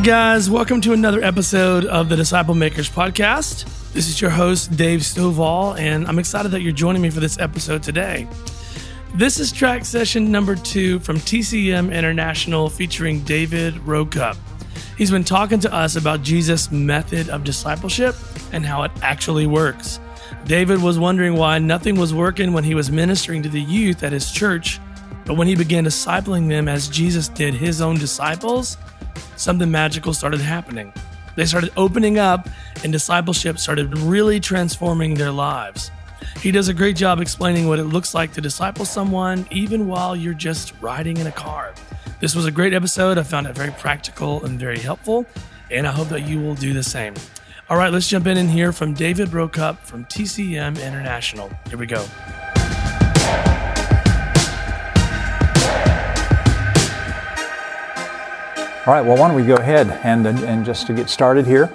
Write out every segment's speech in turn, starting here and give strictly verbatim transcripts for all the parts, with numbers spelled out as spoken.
guys, welcome to another episode of the Disciple Makers Podcast. This is your host, Dave Stovall, and I'm excited that you're joining me for this episode today. This is track session number two from T C M International featuring David Rokup. He's been talking to us about Jesus' method of discipleship and how it actually works. David was wondering why nothing was working when he was ministering to the youth at his church, but when he began discipling them as Jesus did his own disciples, something magical started happening. They started opening up, and discipleship started really transforming their lives. He does a great job explaining what it looks like to disciple someone, even while you're just riding in a car. This was a great episode. I found it very practical and very helpful, and I hope that you will do the same. All right, let's jump in and hear from David Rokup from T C M International. Here we go. All right, well, why don't we go ahead and, and just to get started here.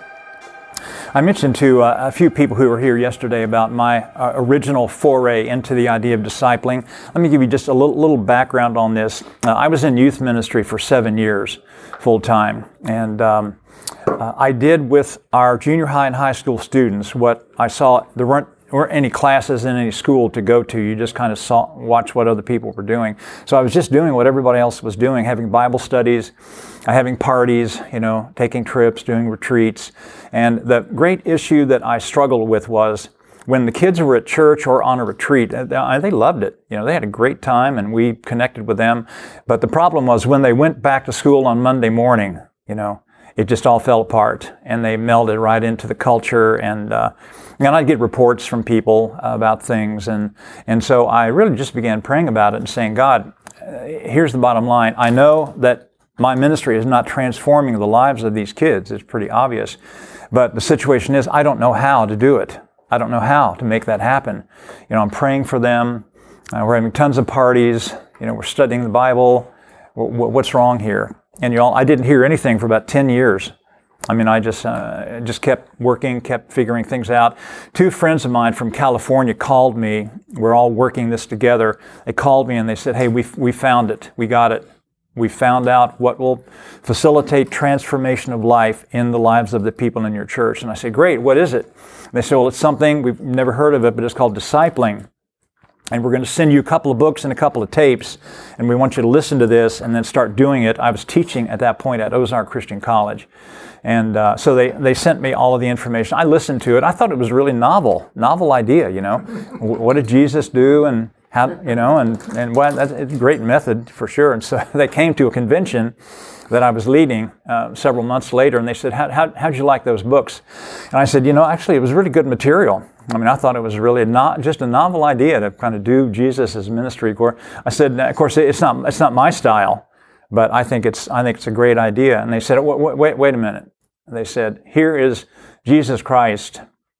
I mentioned to uh, a few people who were here yesterday about my uh, original foray into the idea of discipling. Let me give you just a little, little background on this. Uh, I was in youth ministry for seven years, full time, and um, uh, I did with our junior high and high school students what I saw. There weren't weren't any classes in any school to go to. You just kind of saw, watch what other people were doing. So I was just doing what everybody else was doing, having Bible studies, having parties, you know, taking trips, doing retreats. And the great issue that I struggled with was when the kids were at church or on a retreat, they loved it. You know, they had a great time and we connected with them. But the problem was when they went back to school on Monday morning, you know, it just all fell apart and they melded right into the culture. And uh, and I'd get reports from people about things. And, and so I really just began praying about it and saying, God, here's the bottom line. I know that my ministry is not transforming the lives of these kids. It's pretty obvious. But the situation is, I don't know how to do it. I don't know how to make that happen. You know, I'm praying for them. Uh, we're having tons of parties. You know, we're studying the Bible. W- w- what's wrong here? And you know, I didn't hear anything for about ten years. I mean, I just uh, just kept working, kept figuring things out. Two friends of mine from California called me. We're all working this together. They called me and they said, hey, we we found it. We got it. We found out what will facilitate transformation of life in the lives of the people in your church. And I said, great, what is it? And they said, well, it's something, we've never heard of it, but it's called discipling. And we're going to send you a couple of books and a couple of tapes, and we want you to listen to this and then start doing it. I was teaching at that point at Ozark Christian College. And uh, so they, they sent me all of the information. I listened to it. I thought it was a really novel, novel idea, you know. What did Jesus do and how, you know, and, and well, that's a great method for sure. And so they came to a convention that I was leading uh, several months later, and they said, how, how, how'd you like those books? And I said, you know, actually, it was really good material. I mean, I thought it was really not just a novel idea to kind of do Jesus' ministry. I said, of course, it's not it's not my style, but I think it's I think it's a great idea. And they said, wait, wait, wait a minute. They said, here is Jesus Christ,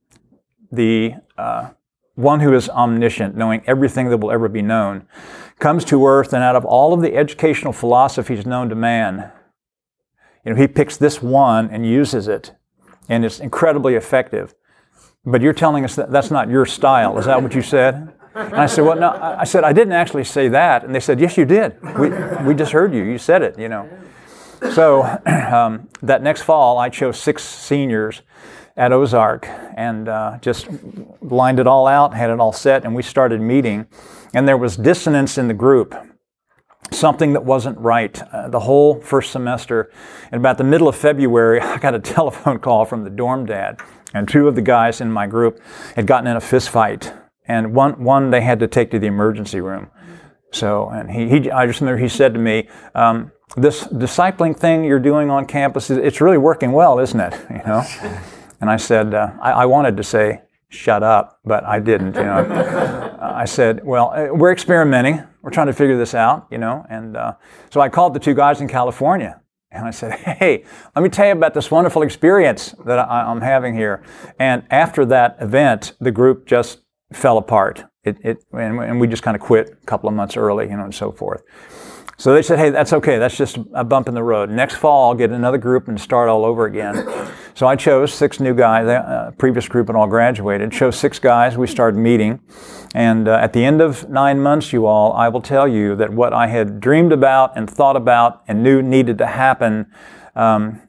the uh, one who is omniscient, knowing everything that will ever be known, comes to earth, and out of all of the educational philosophies known to man, you know, he picks this one and uses it, and it's incredibly effective. But you're telling us that that's not your style. Is that what you said? And I said, well, no. I said, I didn't actually say that. And they said, yes, you did. We we just heard you. You said it, you know. So um, that next fall, I chose six seniors at Ozark and uh, just lined it all out, had it all set, and we started meeting. And there was dissonance in the group, something that wasn't right. Uh, the whole first semester, and about the middle of February, I got a telephone call from the dorm dad. And two of the guys in my group had gotten in a fist fight, and one one they had to take to the emergency room. So, and he, he I just remember he said to me, um, "This discipling thing you're doing on campus, it's really working well, isn't it?" You know. And I said, uh, I, I wanted to say, "Shut up," but I didn't. You know. I said, "Well, we're experimenting. We're trying to figure this out." You know. And uh, so I called the two guys in California. And I said, hey, let me tell you about this wonderful experience that I, I'm having here. And after that event, the group just fell apart. It, it, and, and we just kind of quit a couple of months early, you know, and so forth. So they said, hey, that's okay. That's just a bump in the road. Next fall, I'll get another group and start all over again. So I chose six new guys. The uh, previous group had all graduated. Chose six guys. We started meeting. And uh, at the end of nine months, you all, I will tell you that what I had dreamed about and thought about and knew needed to happen um,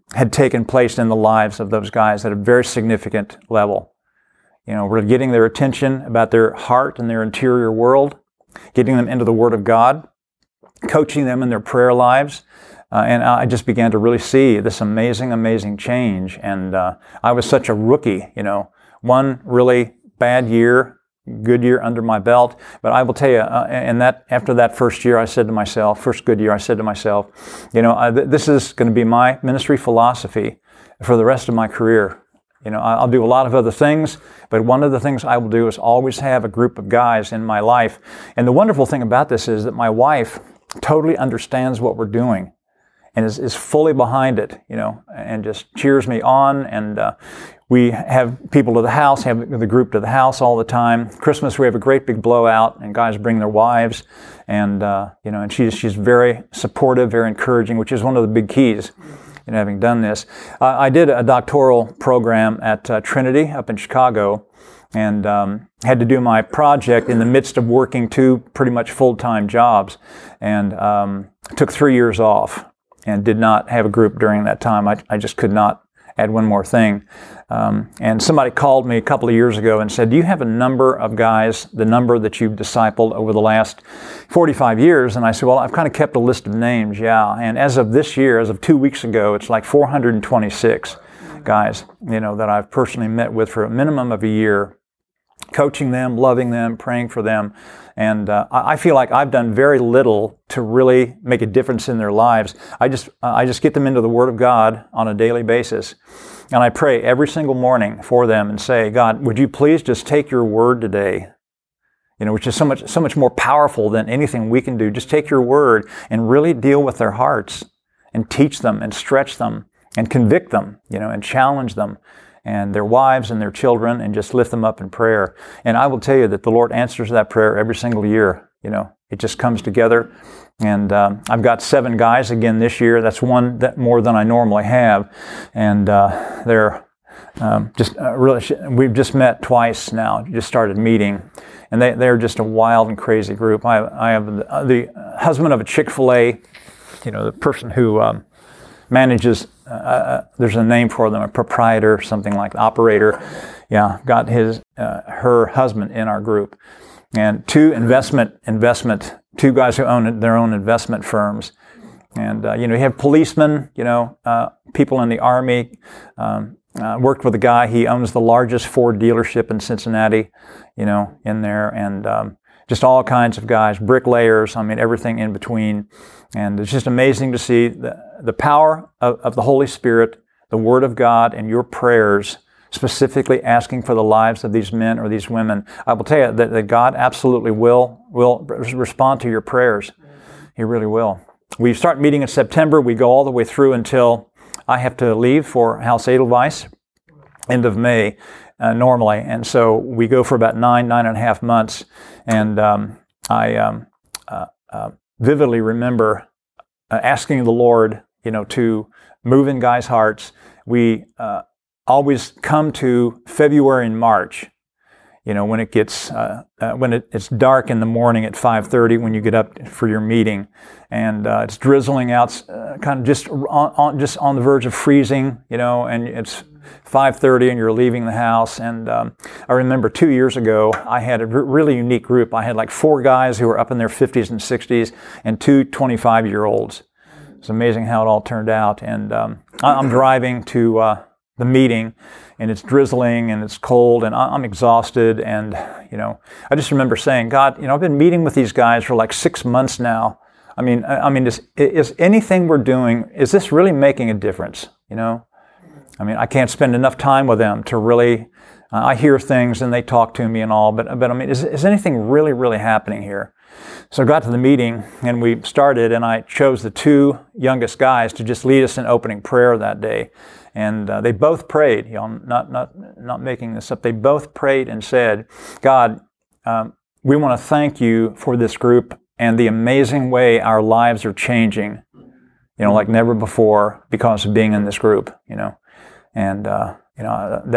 had taken place in the lives of those guys at a very significant level. You know, we're getting their attention about their heart and their interior world, getting them into the Word of God, coaching them in their prayer lives. Uh, and I just began to really see this amazing, amazing change. And uh, I was such a rookie, you know, one really bad year, good year under my belt. But I will tell you, uh, and that after that first year, I said to myself, first good year, I said to myself, you know, uh, th- this is going to be my ministry philosophy for the rest of my career. You know, I'll do a lot of other things, but one of the things I will do is always have a group of guys in my life. And the wonderful thing about this is that my wife totally understands what we're doing and is, is fully behind it, you know, and just cheers me on. And uh, we have people to the house, have the group to the house all the time. Christmas, we have a great big blowout, and guys bring their wives. And, uh, you know, and she's, she's very supportive, very encouraging, which is one of the big keys in having done this. Uh, I did a doctoral program at uh, Trinity up in Chicago, and um, had to do my project in the midst of working two pretty much full-time jobs, and um, took three years off and did not have a group during that time. I, I just could not add one more thing. Um, and somebody called me a couple of years ago and said, do you have a number of guys, the number that you've discipled over the last forty-five years? And I said, well, I've kind of kept a list of names, yeah. And as of this year, as of two weeks ago, it's like four hundred twenty-six guys, you know, that I've personally met with for a minimum of a year, coaching them, loving them, praying for them. And uh, I feel like I've done very little to really make a difference in their lives. I just uh, I just get them into the Word of God on a daily basis. And I pray every single morning for them and say, God, would you please just take your Word today? You know, which is so much so much more powerful than anything we can do. Just take your Word and really deal with their hearts and teach them and stretch them and convict them, you know, and challenge them and their wives and their children, and just lift them up in prayer. And I will tell you that the Lord answers that prayer every single year. You know, it just comes together. And um, I've got seven guys again this year. That's one that more than I normally have. And uh, they're um, just uh, really, we've just met twice now, just started meeting. And they, they're just a wild and crazy group. I, I have the, the husband of a Chick-fil-A, you know, the person who um, manages, uh, there's a name for them, a proprietor, something like operator. Yeah, got his, uh, her husband in our group. And two investment, investment, two guys who own their own investment firms. And, uh, you know, you have policemen, you know, uh, people in the Army. Um, uh, worked with a guy, he owns the largest Ford dealership in Cincinnati, you know, in there. And um, just all kinds of guys, bricklayers, I mean, everything in between. And it's just amazing to see the, the power of, of the Holy Spirit, the Word of God, and your prayers, specifically asking for the lives of these men or these women. I will tell you that, that God absolutely will, will respond to your prayers. He really will. We start meeting in September. We go all the way through until I have to leave for House Edelweiss, end of May, uh, normally. And so we go for about nine, nine and a half months. And um, I um, uh, uh, vividly remember uh, asking the Lord, you know, to move in guys' hearts. We uh, always come to February and March, you know, when it gets, uh, uh, when it, it's dark in the morning at five thirty when you get up for your meeting, and uh, it's drizzling out, uh, kind of just on, on, just on the verge of freezing, you know, and it's five thirty and you're leaving the house. And um, I remember two years ago, I had a r- really unique group. I had like four guys who were up in their fifties and sixties and two twenty-five-year-olds. It's amazing how it all turned out. And um, I'm driving to uh, the meeting, and it's drizzling and it's cold and I'm exhausted. And, you know, I just remember saying, God, you know, I've been meeting with these guys for like six months now. I mean, I mean, is, is anything we're doing, is this really making a difference? You know, I mean, I can't spend enough time with them to really, uh, I hear things and they talk to me and all, but, but I mean, is, is anything really, really happening here? So I got to the meeting and we started, and I chose the two youngest guys to just lead us in opening prayer that day. And uh, they both prayed, you know, I'm not, not, not making this up. They both prayed and said, God, um, we want to thank you for this group and the amazing way our lives are changing, you know, like never before because of being in this group, you know. And, uh, you know, that, that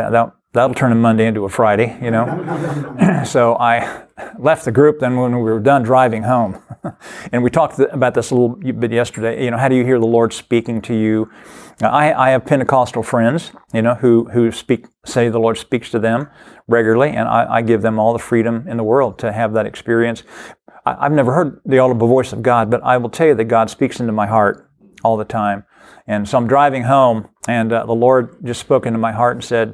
that'll turn a Monday into a Friday, you know. So I left the group then when we were done driving home. And we talked about this a little bit yesterday. You know, how do you hear the Lord speaking to you? I, I have Pentecostal friends, you know, who, who speak, say the Lord speaks to them regularly, and I, I give them all the freedom in the world to have that experience. I, I've never heard the audible voice of God, but I will tell you that God speaks into my heart all the time. And so I'm driving home, and uh, the Lord just spoke into my heart and said,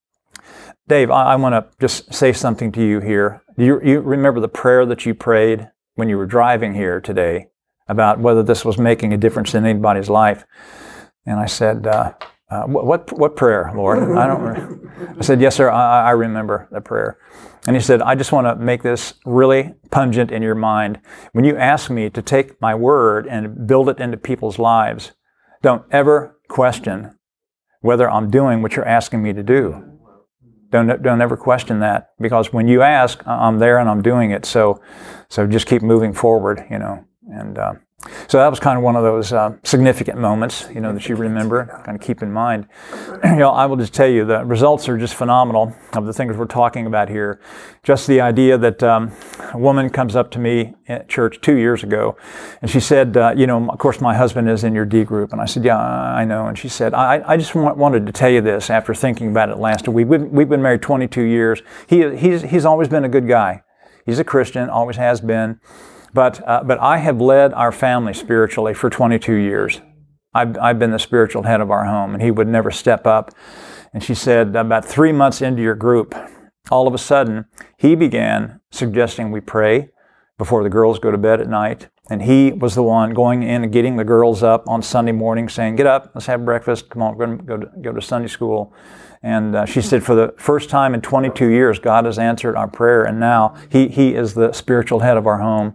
Dave, I, I want to just say something to you here. Do you, you remember the prayer that you prayed when you were driving here today about whether this was making a difference in anybody's life? And I said, uh, uh, what what prayer, Lord? I don't. Re-. I said, yes, sir, I, I remember the prayer. And he said, I just want to make this really pungent in your mind. When you ask me to take my word and build it into people's lives, don't ever question whether I'm doing what you're asking me to do. Don't don't ever question that, because when you ask, I'm there and I'm doing it. So so just keep moving forward, you know. And uh, so that was kind of one of those uh, significant moments, you know, that you remember, kind of keep in mind. You know, I will just tell you the results are just phenomenal of the things we're talking about here. Just the idea that um, a woman comes up to me at church two years ago, and she said, uh, you know, of course my husband is in your D group. And I said, yeah, I know. And she said, I, I just want, wanted to tell you this after thinking about it last week. We've, we've been married twenty-two years. He, he's, he's always been a good guy. He's a Christian, always has been. But uh, but I have led our family spiritually for twenty-two years. I've, I've been the spiritual head of our home, and he would never step up. And she said, about three months into your group, all of a sudden, he began suggesting we pray before the girls go to bed at night. And he was the one going in and getting the girls up on Sunday morning, saying, get up, let's have breakfast, come on, we're going to go to, go to Sunday school. And uh, she said, for the first time in twenty-two years, God has answered our prayer, and now he, he is the spiritual head of our home.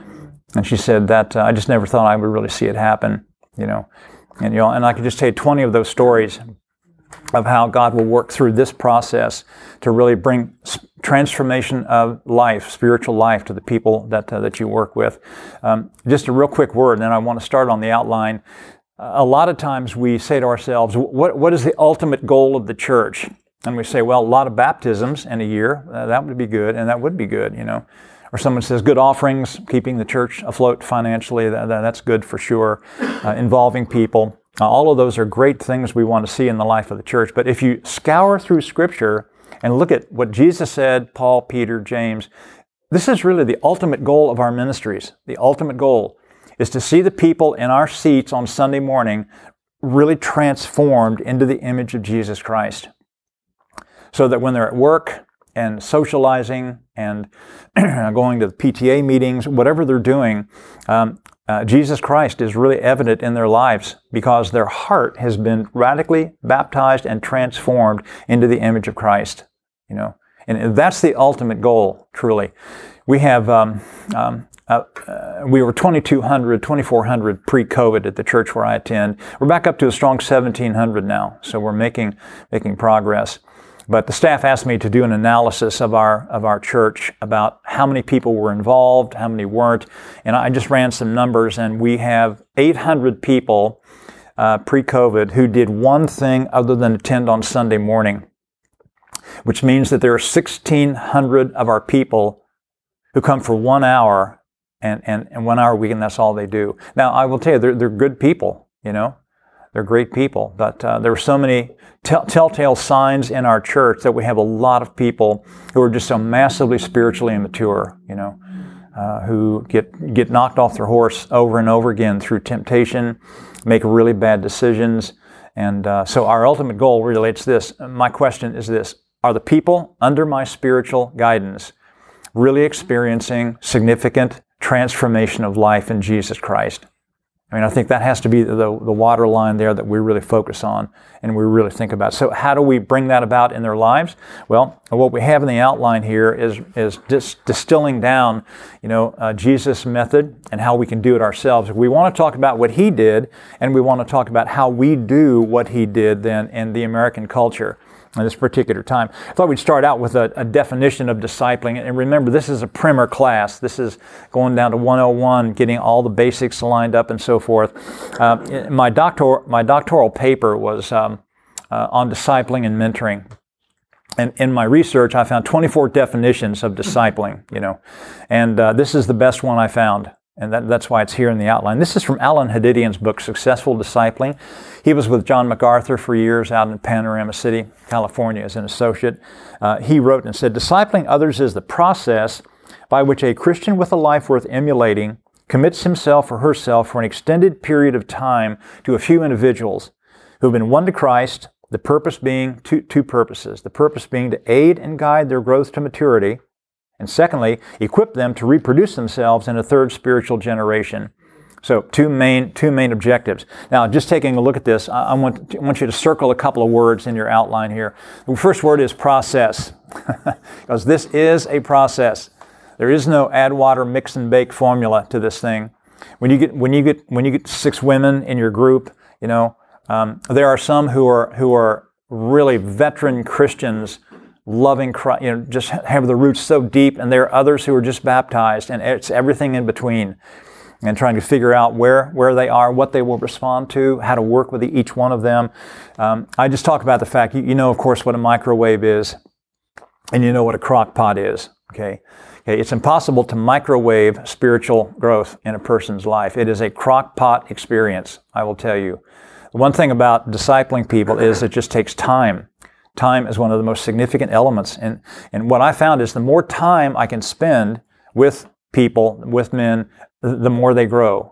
And she said that uh, I just never thought I would really see it happen, you know. And you know, and I could just tell you twenty of those stories of how God will work through this process to really bring transformation of life, spiritual life, to the people that uh, that you work with. Um, just a real quick word, and then I want to start on the outline. Uh, a lot of times we say to ourselves, what what is the ultimate goal of the church? And we say, well, a lot of baptisms in a year, uh, that would be good, and that would be good, you know. Or someone says good offerings, keeping the church afloat financially, that, that, that's good for sure. Uh, involving people. Uh, all of those are great things we want to see in the life of the church. But if you scour through Scripture and look at what Jesus said, Paul, Peter, James, this is really the ultimate goal of our ministries. The ultimate goal is to see the people in our seats on Sunday morning really transformed into the image of Jesus Christ. So that when they're at work and socializing and going to the P T A meetings, whatever they're doing, um, uh, Jesus Christ is really evident in their lives because their heart has been radically baptized and transformed into the image of Christ. You know, and that's the ultimate goal. Truly, we have um, um, uh, uh, we were twenty-two hundred, twenty-four hundred pre-COVID at the church where I attend. We're back up to a strong seventeen hundred now, so we're making making progress. But the staff asked me to do an analysis of our of our church about how many people were involved, how many weren't, and I just ran some numbers, and we have eight hundred people uh, pre-COVID who did one thing other than attend on Sunday morning, which means that there are sixteen hundred of our people who come for one hour and, and, and one hour a week, and that's all they do. Now, I will tell you, they're, they're good people, you know. They're great people, but uh, there are so many tell- telltale signs in our church that we have a lot of people who are just so massively spiritually immature, you know, uh, who get get knocked off their horse over and over again through temptation, make really bad decisions. And uh, so our ultimate goal relates this. My question is this: are the people under my spiritual guidance really experiencing significant transformation of life in Jesus Christ? I mean, I think that has to be the, the water line there that we really focus on and we really think about. So how do we bring that about in their lives? Well, what we have in the outline here is is just distilling down, you know, uh, Jesus' method and how we can do it ourselves. We want to talk about what he did, and we want to talk about how we do what he did then in the American culture at this particular time. I thought we'd start out with a, a definition of discipling. And remember, this is a primer class. This is going down to one oh one, getting all the basics lined up and so forth. Uh, my, doctor, my doctoral paper was um, uh, on discipling and mentoring. And in my research, I found twenty-four definitions of discipling, you know, and uh, this is the best one I found, and that, that's why it's here in the outline. This is from Alan Hadidian's book, Successful Discipling. He was with John MacArthur for years out in Panorama City, California, as an associate. Uh, he wrote and said, "Discipling others is the process by which a Christian with a life worth emulating commits himself or herself for an extended period of time to a few individuals who have been won to Christ, the purpose being two, two purposes. The purpose being to aid and guide their growth to maturity, and secondly, equip them to reproduce themselves in a third spiritual generation." So two main two main objectives. Now, just taking a look at this, I, I, want, I want you to circle a couple of words in your outline here. The first word is process, because this is a process. There is no add water, mix and bake formula to this thing. When you get when you get when you get six women in your group, you know, um, there are some who are who are really veteran Christians, loving Christ, you know, just have the roots so deep, and there are others who are just baptized, and it's everything in between, and trying to figure out where where they are, what they will respond to, how to work with each one of them. Um, I just talk about the fact you, you know, of course, what a microwave is, and you know what a crock pot is. Okay. Okay, it's impossible to microwave spiritual growth in a person's life. It is a crock pot experience, I will tell you. The one thing about discipling people is it just takes time. Time is one of the most significant elements. And, and what I found is the more time I can spend with people, with men, the more they grow.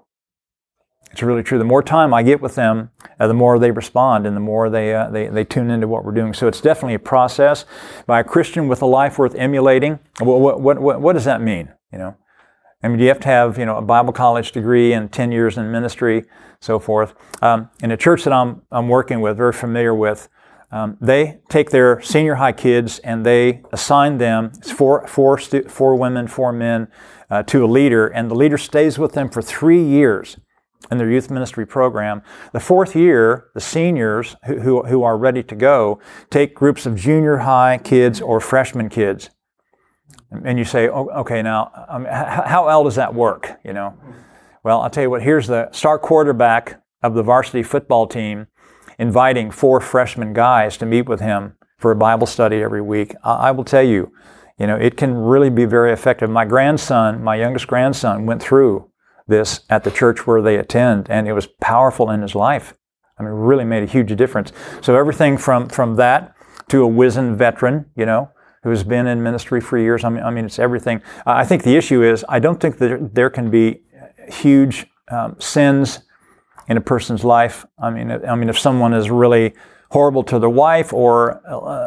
It's really true. The more time I get with them, uh, the more they respond, and the more they, uh, they they tune into what we're doing. So it's definitely a process. By a Christian with a life worth emulating, what what what, what does that mean? You know, I mean, do you have to have you know a Bible college degree and ten years in ministry, so forth? Um, in a church that I'm I'm working with, very familiar with, um, they take their senior high kids and they assign them. It's four four stu- four women, four men, uh, to a leader, and the leader stays with them for three years. In their youth ministry program. The fourth year, the seniors who, who, who are ready to go take groups of junior high kids or freshman kids. And you say, oh, okay, now, um, how, how well does that work? You know, well, I'll tell you what, here's the star quarterback of the varsity football team inviting four freshman guys to meet with him for a Bible study every week. I, I will tell you, you know, it can really be very effective. My grandson, my youngest grandson, went through this at the church where they attend, and it was powerful in his life. I mean, it really made a huge difference. So everything from from that to a wizened veteran, you know, who's been in ministry for years. I mean, I mean, it's everything. I think the issue is I don't think that there can be huge um, sins in a person's life. I mean, I mean, if someone is really horrible to their wife or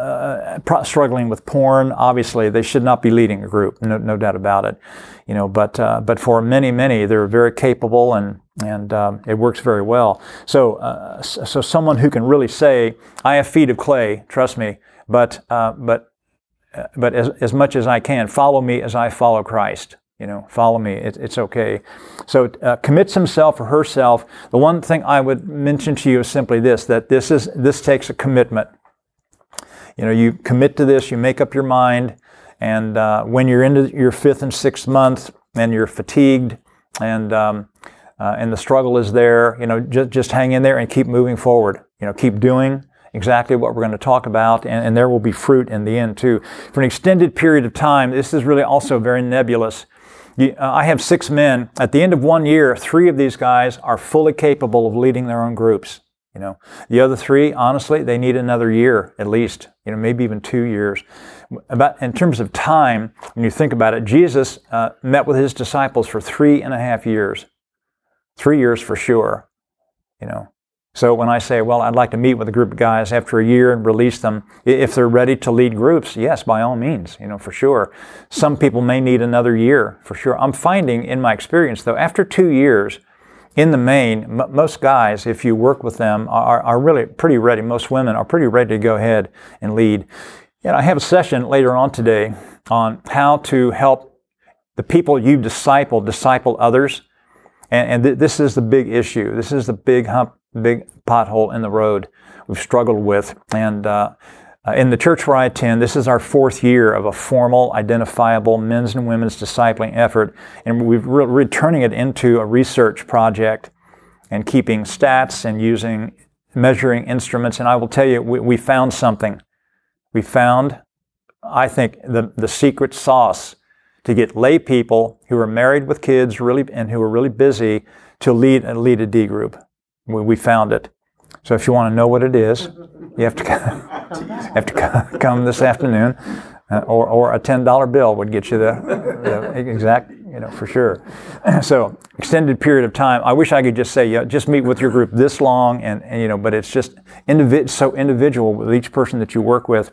uh, struggling with porn, obviously they should not be leading a group. No, no doubt about it. You know, but uh, but for many, many, they're very capable, and and um, it works very well. So uh, so someone who can really say, "I have feet of clay, trust me, but uh, but uh, but as as much as I can, follow me as I follow Christ." You know, follow me. It, it's okay. So uh, commits himself or herself. The one thing I would mention to you is simply this: that this is this takes a commitment. You know, you commit to this. You make up your mind. And uh, when you're into your fifth and sixth month, and you're fatigued, and um, uh, and the struggle is there, you know, just just hang in there and keep moving forward. You know, keep doing exactly what we're going to talk about, and, and there will be fruit in the end too. For an extended period of time, this is really also very nebulous. You, uh, I have six men. At the end of one year, three of these guys are fully capable of leading their own groups. You know, the other three, honestly, they need another year at least. You know, maybe even two years. About in terms of time, when you think about it, Jesus uh, met with his disciples for three and a half years. Three years for sure. You know. So when I say, well, I'd like to meet with a group of guys after a year and release them, if they're ready to lead groups, yes, by all means, you know, for sure. Some people may need another year, for sure. I'm finding in my experience, though, after two years, in the main, m- most guys, if you work with them, are, are really pretty ready. Most women are pretty ready to go ahead and lead. You know, I have a session later on today on how to help the people you disciple, disciple others. And, and th- this is the big issue. This is the big hump, big pothole in the road we've struggled with. And uh, uh, in the church where I attend, this is our fourth year of a formal, identifiable men's and women's discipling effort. And we're re- re- turning it into a research project and keeping stats and using measuring instruments. And I will tell you, we, we found something. we found, I think, the, the secret sauce to get lay people who are married with kids really and who are really busy to lead and lead a D group. We, we found it. So if you want to know what it is, you have to come, have to come this afternoon, uh, or or a ten dollar bill would get you the, the exact, you know, for sure. So extended period of time. I wish I could just say, yeah, just meet with your group this long, and, and you know, but it's just individ- so individual with each person that you work with.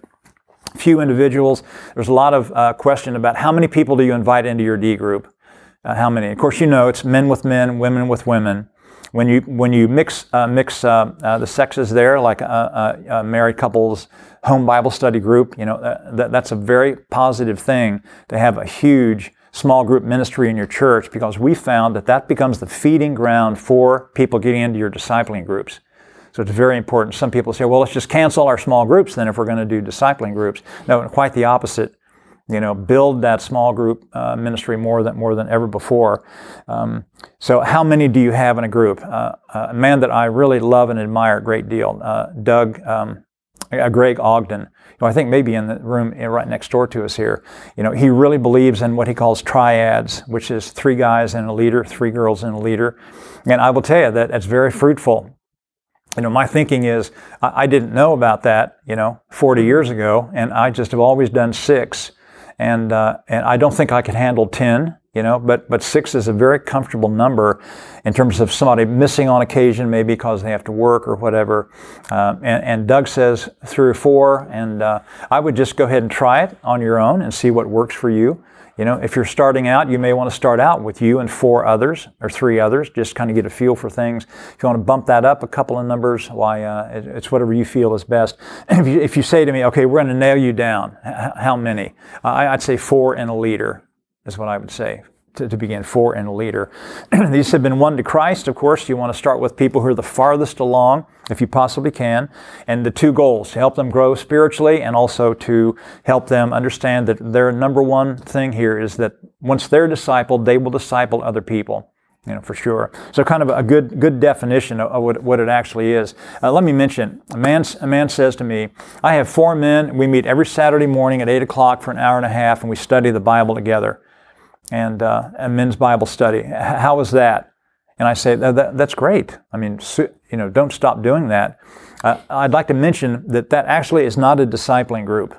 Few individuals. There's a lot of uh, question about how many people do you invite into your D group? Uh, how many? Of course, you know it's men with men, women with women. When you when you mix uh, mix uh, uh, the sexes there, like a, a, a married couples home Bible study group, you know uh, that, that's a very positive thing to have a huge small group ministry in your church, because we found that that becomes the feeding ground for people getting into your discipling groups. So it's very important. Some people say, well, let's just cancel our small groups then if we're going to do discipling groups. No, quite the opposite. You know, build that small group uh, ministry more than more than ever before. Um, so how many do you have in a group? Uh, a man that I really love and admire a great deal, uh, Doug, um, uh, Greg Ogden, who I think maybe in the room right next door to us here. You know, he really believes in what he calls triads, which is three guys and a leader, three girls and a leader. And I will tell you that it's very fruitful. You know, my thinking is, I didn't know about that, you know, forty years ago, and I just have always done six, and uh, and I don't think I could handle ten, you know, but but six is a very comfortable number in terms of somebody missing on occasion, maybe because they have to work or whatever. Uh, and, and Doug says three or four, and uh, I would just go ahead and try it on your own and see what works for you. You know, if you're starting out, you may want to start out with you and four others or three others, just kind of get a feel for things. If you want to bump that up a couple of numbers, why, uh, it, it's whatever you feel is best. If you, if you say to me, okay, we're going to nail you down, H- how many? I, I'd say four and a leader is what I would say to, to begin, four and a leader. These have been won to Christ. Of course, you want to start with people who are the farthest along, if you possibly can. And the two goals, to help them grow spiritually and also to help them understand that their number one thing here is that once they're discipled, they will disciple other people, you know, for sure. So kind of a good good definition of what, what it actually is. Uh, let me mention, a man, a man says to me, I have four men, we meet every Saturday morning at eight o'clock for an hour and a half, and we study the Bible together. And uh, a men's Bible study. How is that? And I say, that, that, that's great. I mean, you know, don't stop doing that. Uh, I'd like to mention that that actually is not a discipling group.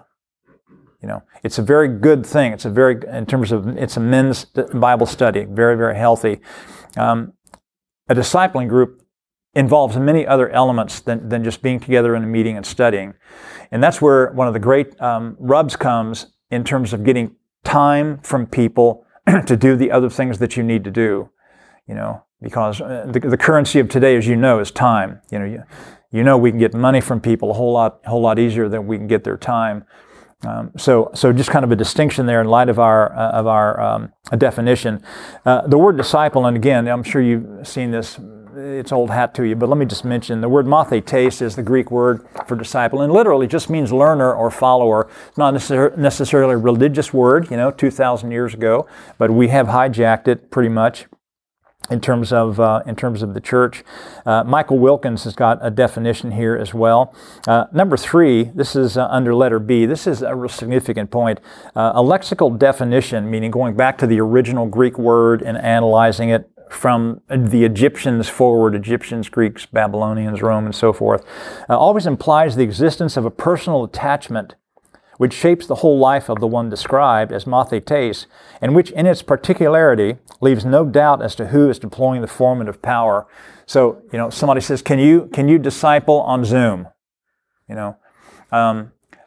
You know, it's a very good thing. It's a very, in terms of, it's a men's Bible study, very, very healthy. Um, a discipling group involves many other elements than, than just being together in a meeting and studying. And that's where one of the great um, rubs comes in terms of getting time from people to do the other things that you need to do, you know, because the, the currency of today, as you know, is time. You know, you, you know we can get money from people a whole lot, whole lot easier than we can get their time. Um, so, so just kind of a distinction there in light of our uh, of our um, definition. Uh, the word disciple, and again, I'm sure you've seen this. It's old hat to you, but let me just mention the word mathetes is the Greek word for disciple, and literally just means learner or follower. It's not necessar- necessarily a religious word, you know, two thousand years ago, but we have hijacked it pretty much in terms of uh, in terms of the church. Uh, Michael Wilkins has got a definition here as well. Uh, number three, this is uh, under letter B. This is a real significant point. Uh, a lexical definition, meaning going back to the original Greek word and analyzing it from the Egyptians forward, Egyptians, Greeks, Babylonians, Rome, and so forth, uh, always implies the existence of a personal attachment which shapes the whole life of the one described as mathetes, and which in its particularity leaves no doubt as to who is deploying the formative power. So, you know, somebody says, can you can you disciple on Zoom? You know, um,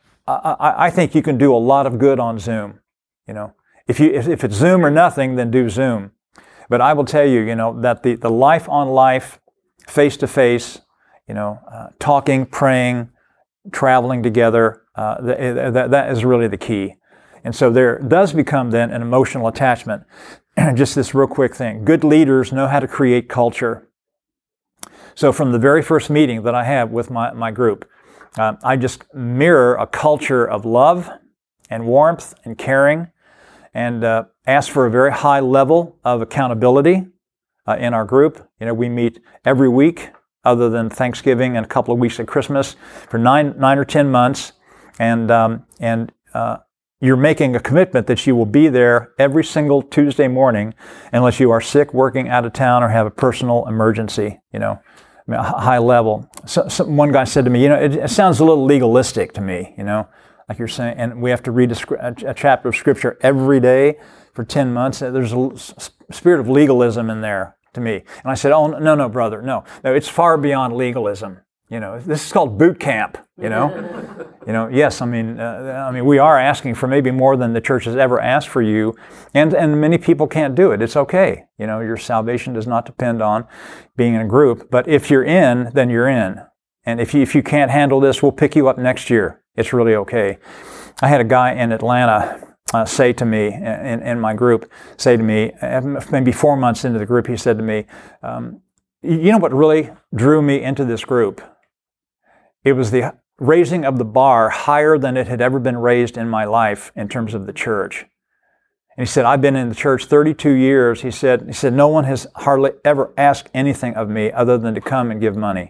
I, I think you can do a lot of good on Zoom. You know, if you if, if it's Zoom or nothing, then do Zoom. But I will tell you, you know, that the, the life on life, face to face, you know, uh, talking, praying, traveling together, uh, th- that, that is really the key. And so there does become then an emotional attachment. Just this real quick thing. Good leaders know how to create culture. So from the very first meeting that I have with my, my group, uh, I just mirror a culture of love and warmth and caring, and uh, ask for a very high level of accountability uh, in our group. You know, we meet every week, other than Thanksgiving and a couple of weeks at Christmas, for nine, nine or ten months. and um, and uh, you're making a commitment that you will be there every single Tuesday morning, unless you are sick, working out of town, or have a personal emergency. You know, I mean, a high level. So, so one guy said to me, you know, it, it sounds a little legalistic to me. You know, like you're saying, and we have to read a, a chapter of Scripture every day for ten months. There's a spirit of legalism in there to me. And I said, oh, no, no, brother, no. No, it's far beyond legalism. You know, this is called boot camp, you know. you know, yes, I mean, uh, I mean, we are asking for maybe more than the church has ever asked for you, and, and many people can't do it. It's okay. You know, your salvation does not depend on being in a group, but if you're in, then you're in. And if you, if you can't handle this, we'll pick you up next year. It's really okay. I had a guy in Atlanta uh, say to me, in, in my group, say to me, maybe four months into the group, he said to me, um, you know what really drew me into this group? It was the raising of the bar higher than it had ever been raised in my life in terms of the church. And he said, I've been in the church thirty-two years. He said, he said, no one has hardly ever asked anything of me other than to come and give money.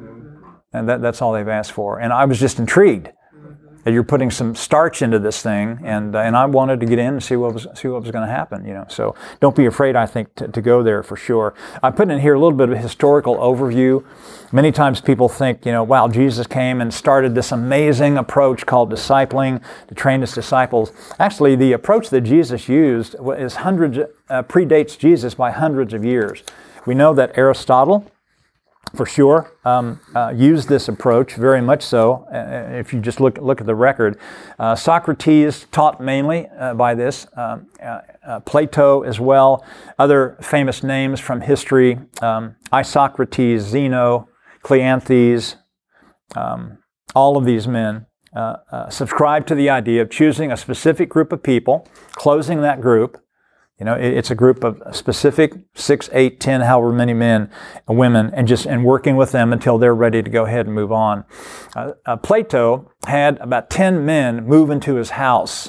And that, that's all they've asked for. And I was just intrigued that you're putting some starch into this thing, and uh, and I wanted to get in and see what was see what was going to happen. You know, so don't be afraid. I think to, to go there for sure. I put in here a little bit of a historical overview. Many times people think, you know, wow, Jesus came and started this amazing approach called discipling to train his disciples. Actually, the approach that Jesus used is hundreds uh, predates Jesus by hundreds of years. We know that Aristotle, for sure, um, uh, used this approach very much so. Uh, if you just look look at the record, uh, Socrates taught mainly uh, by this. Um, uh, uh, Plato as well. Other famous names from history: um, Isocrates, Zeno, Cleanthes. Um, all of these men uh, uh, subscribed to the idea of choosing a specific group of people, closing that group. You know, it's a group of specific six, eight, ten, however many men and women, and just and working with them until they're ready to go ahead and move on. Uh, uh, Plato had about ten men move into his house.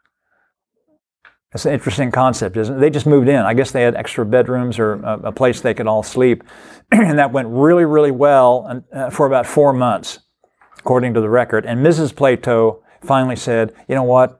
It's an interesting concept, isn't it? They just moved in. I guess they had extra bedrooms or a, a place they could all sleep, and that went really, really well and, uh, for about four months, according to the record. And Missus Plato finally said, "You know what?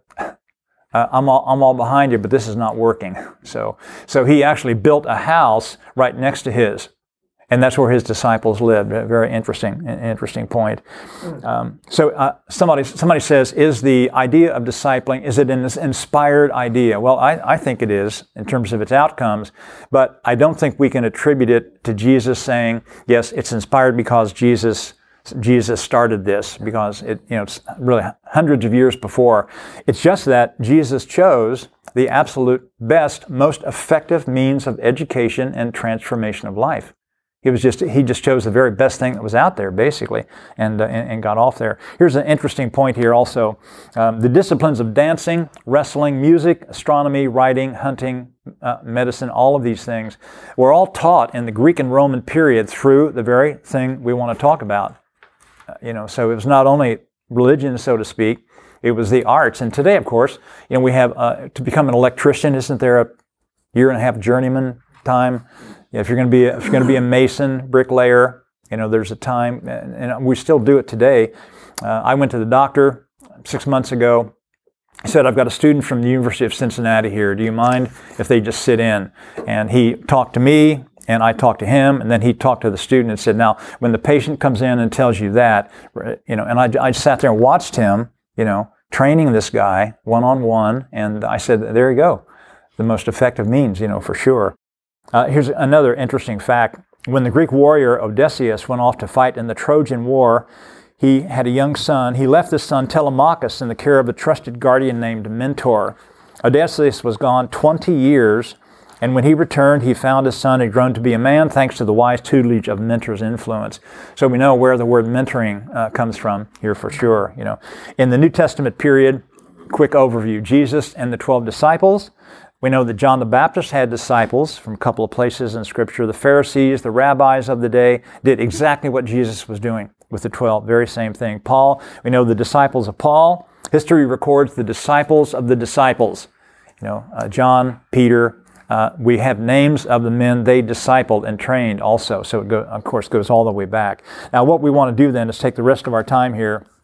Uh, I'm all, I'm all behind you, but this is not working." So, so he actually built a house right next to his, and that's where his disciples lived. A very interesting, interesting point. Um, so, uh, somebody somebody says, "Is the idea of discipling, is it an inspired idea?" Well, I, I think it is in terms of its outcomes, but I don't think we can attribute it to Jesus saying, "Yes, it's inspired because Jesus." Jesus started this, because it, you know, it's really hundreds of years before. It's just that Jesus chose the absolute best, most effective means of education and transformation of life. He was just he just chose the very best thing that was out there, basically, and uh, and, and got off there. Here's an interesting point here also: um, the disciplines of dancing, wrestling, music, astronomy, writing, hunting, uh, medicine, all of these things were all taught in the Greek and Roman period through the very thing we want to talk about. Uh, you know, so it was not only religion, so to speak, it was the arts. And today, of course, you know, we have, uh, to become an electrician, isn't there a year and a half journeyman time? You know, if you're going to be, a, if you're going to be a mason, bricklayer, you know, there's a time, and, and we still do it today. Uh, I went to the doctor six months ago. He said, "I've got a student from the University of Cincinnati here. Do you mind if they just sit in?" And he talked to me, and I talked to him, and then he talked to the student and said, "Now, when the patient comes in and tells you that, you know," and I, I sat there and watched him, you know, training this guy one-on-one, and I said, there you go, the most effective means, you know, for sure. Uh, here's another interesting fact. When the Greek warrior Odysseus went off to fight in the Trojan War, he had a young son. He left his son Telemachus in the care of a trusted guardian named Mentor. Odysseus was gone twenty years, and when he returned, he found his son had grown to be a man thanks to the wise tutelage of Mentor's influence. So we know where the word mentoring uh, comes from here for sure. You know, in the New Testament period, quick overview: Jesus and the twelve disciples. We know that John the Baptist had disciples from a couple of places in Scripture. The Pharisees, the rabbis of the day, did exactly what Jesus was doing with the twelve. Very same thing. Paul, we know the disciples of Paul. History records the disciples of the disciples. You know, uh, John, Peter. Uh, we have names of the men they discipled and trained also. So it, go, of course, goes all the way back. Now, what we want to do then is take the rest of our time here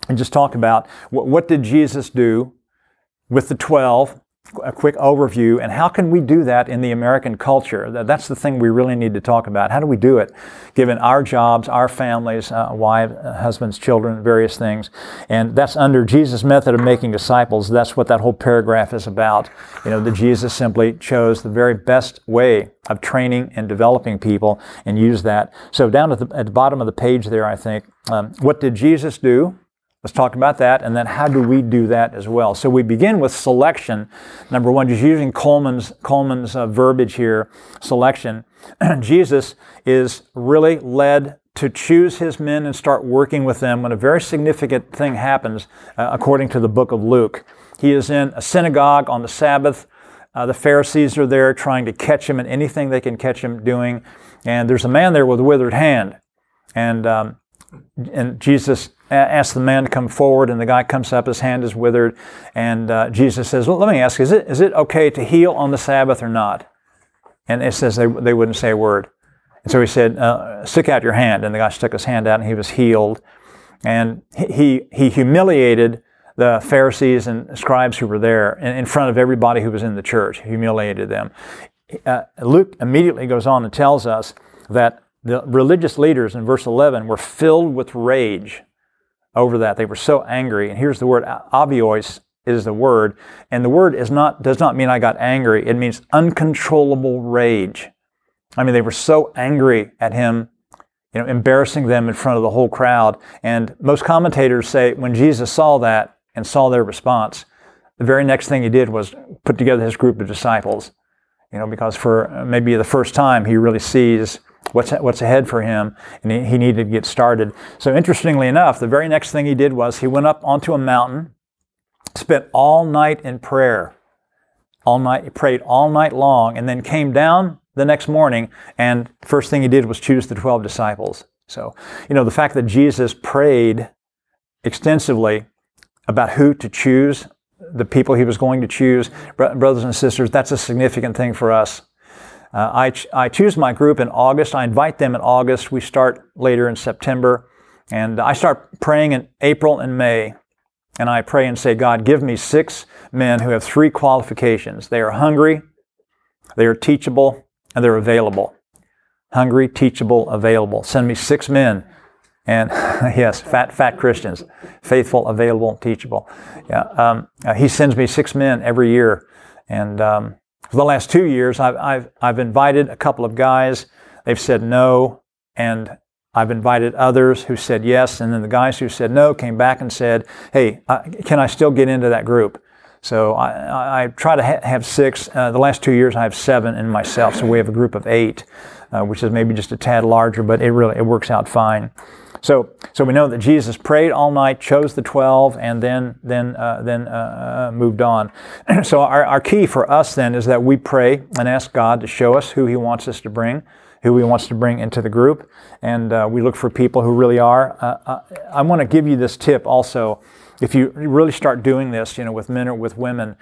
and just talk about what, what did Jesus do with the twelve, a quick overview, and how can we do that in the American culture? That's the thing we really need to talk about. How do we do it, given our jobs, our families, uh, wives, husbands, children, various things? And that's under Jesus' method of making disciples. That's what that whole paragraph is about. You know, that Jesus simply chose the very best way of training and developing people and used that. So down at the, at the bottom of the page there, I think, um, what did Jesus do? Let's talk about that, and then how do we do that as well? So we begin with selection. Number one, just using Coleman's, Coleman's uh, verbiage here, selection. Jesus is really led to choose his men and start working with them when a very significant thing happens, uh, according to the book of Luke. He is in a synagogue on the Sabbath. Uh, the Pharisees are there trying to catch him in anything they can catch him doing. And there's a man there with a withered hand. And um, and Jesus asks the man to come forward, and the guy comes up, his hand is withered, and uh, Jesus says, well, let me ask, is it is it okay to heal on the Sabbath or not? And it says they, they wouldn't say a word. And so he said, uh, stick out your hand, and the guy stuck his hand out, and he was healed. And he he humiliated the Pharisees and scribes who were there in, in front of everybody who was in the church, humiliated them. Uh, Luke immediately goes on and tells us that the religious leaders in verse eleven were filled with rage over that. They were so angry. And here's the word, aviois is the word. And the word is not does not mean I got angry. It means uncontrollable rage. I mean, they were so angry at him, you know, embarrassing them in front of the whole crowd. And most commentators say when Jesus saw that and saw their response, the very next thing he did was put together his group of disciples. You know, because for maybe the first time he really sees what's what's ahead for him, and he, he needed to get started. So interestingly enough, the very next thing he did was he went up onto a mountain, spent all night in prayer. All night, he prayed all night long, and then came down the next morning, and first thing he did was choose the twelve disciples. So, you know, the fact that Jesus prayed extensively about who to choose, the people he was going to choose, brothers and sisters, that's a significant thing for us. Uh, I, ch- I choose my group in August. I invite them in August. We start later in September. And I start praying in April and May. And I pray and say, God, give me six men who have three qualifications. They are hungry, they are teachable, and they're available. Hungry, teachable, available. Send me six men. And yes, fat, fat Christians. Faithful, available, teachable. Yeah, um, uh, he sends me six men every year. And um, for the last two years, I've, I've, I've invited a couple of guys. They've said no. And I've invited others who said yes. And then the guys who said no came back and said, hey, uh, can I still get into that group? So I, I, I try to ha- have six. Uh, the last two years, I have seven in myself. So we have a group of eight, uh, which is maybe just a tad larger, but it really it works out fine. So, so we know that Jesus prayed all night, chose the twelve, and then then uh, then uh, moved on. So our, our key for us then is that we pray and ask God to show us who He wants us to bring, who He wants to bring into the group, and uh, we look for people who really are. Uh, uh, I want to give you this tip also. If you really start doing this, you know, with men or with women,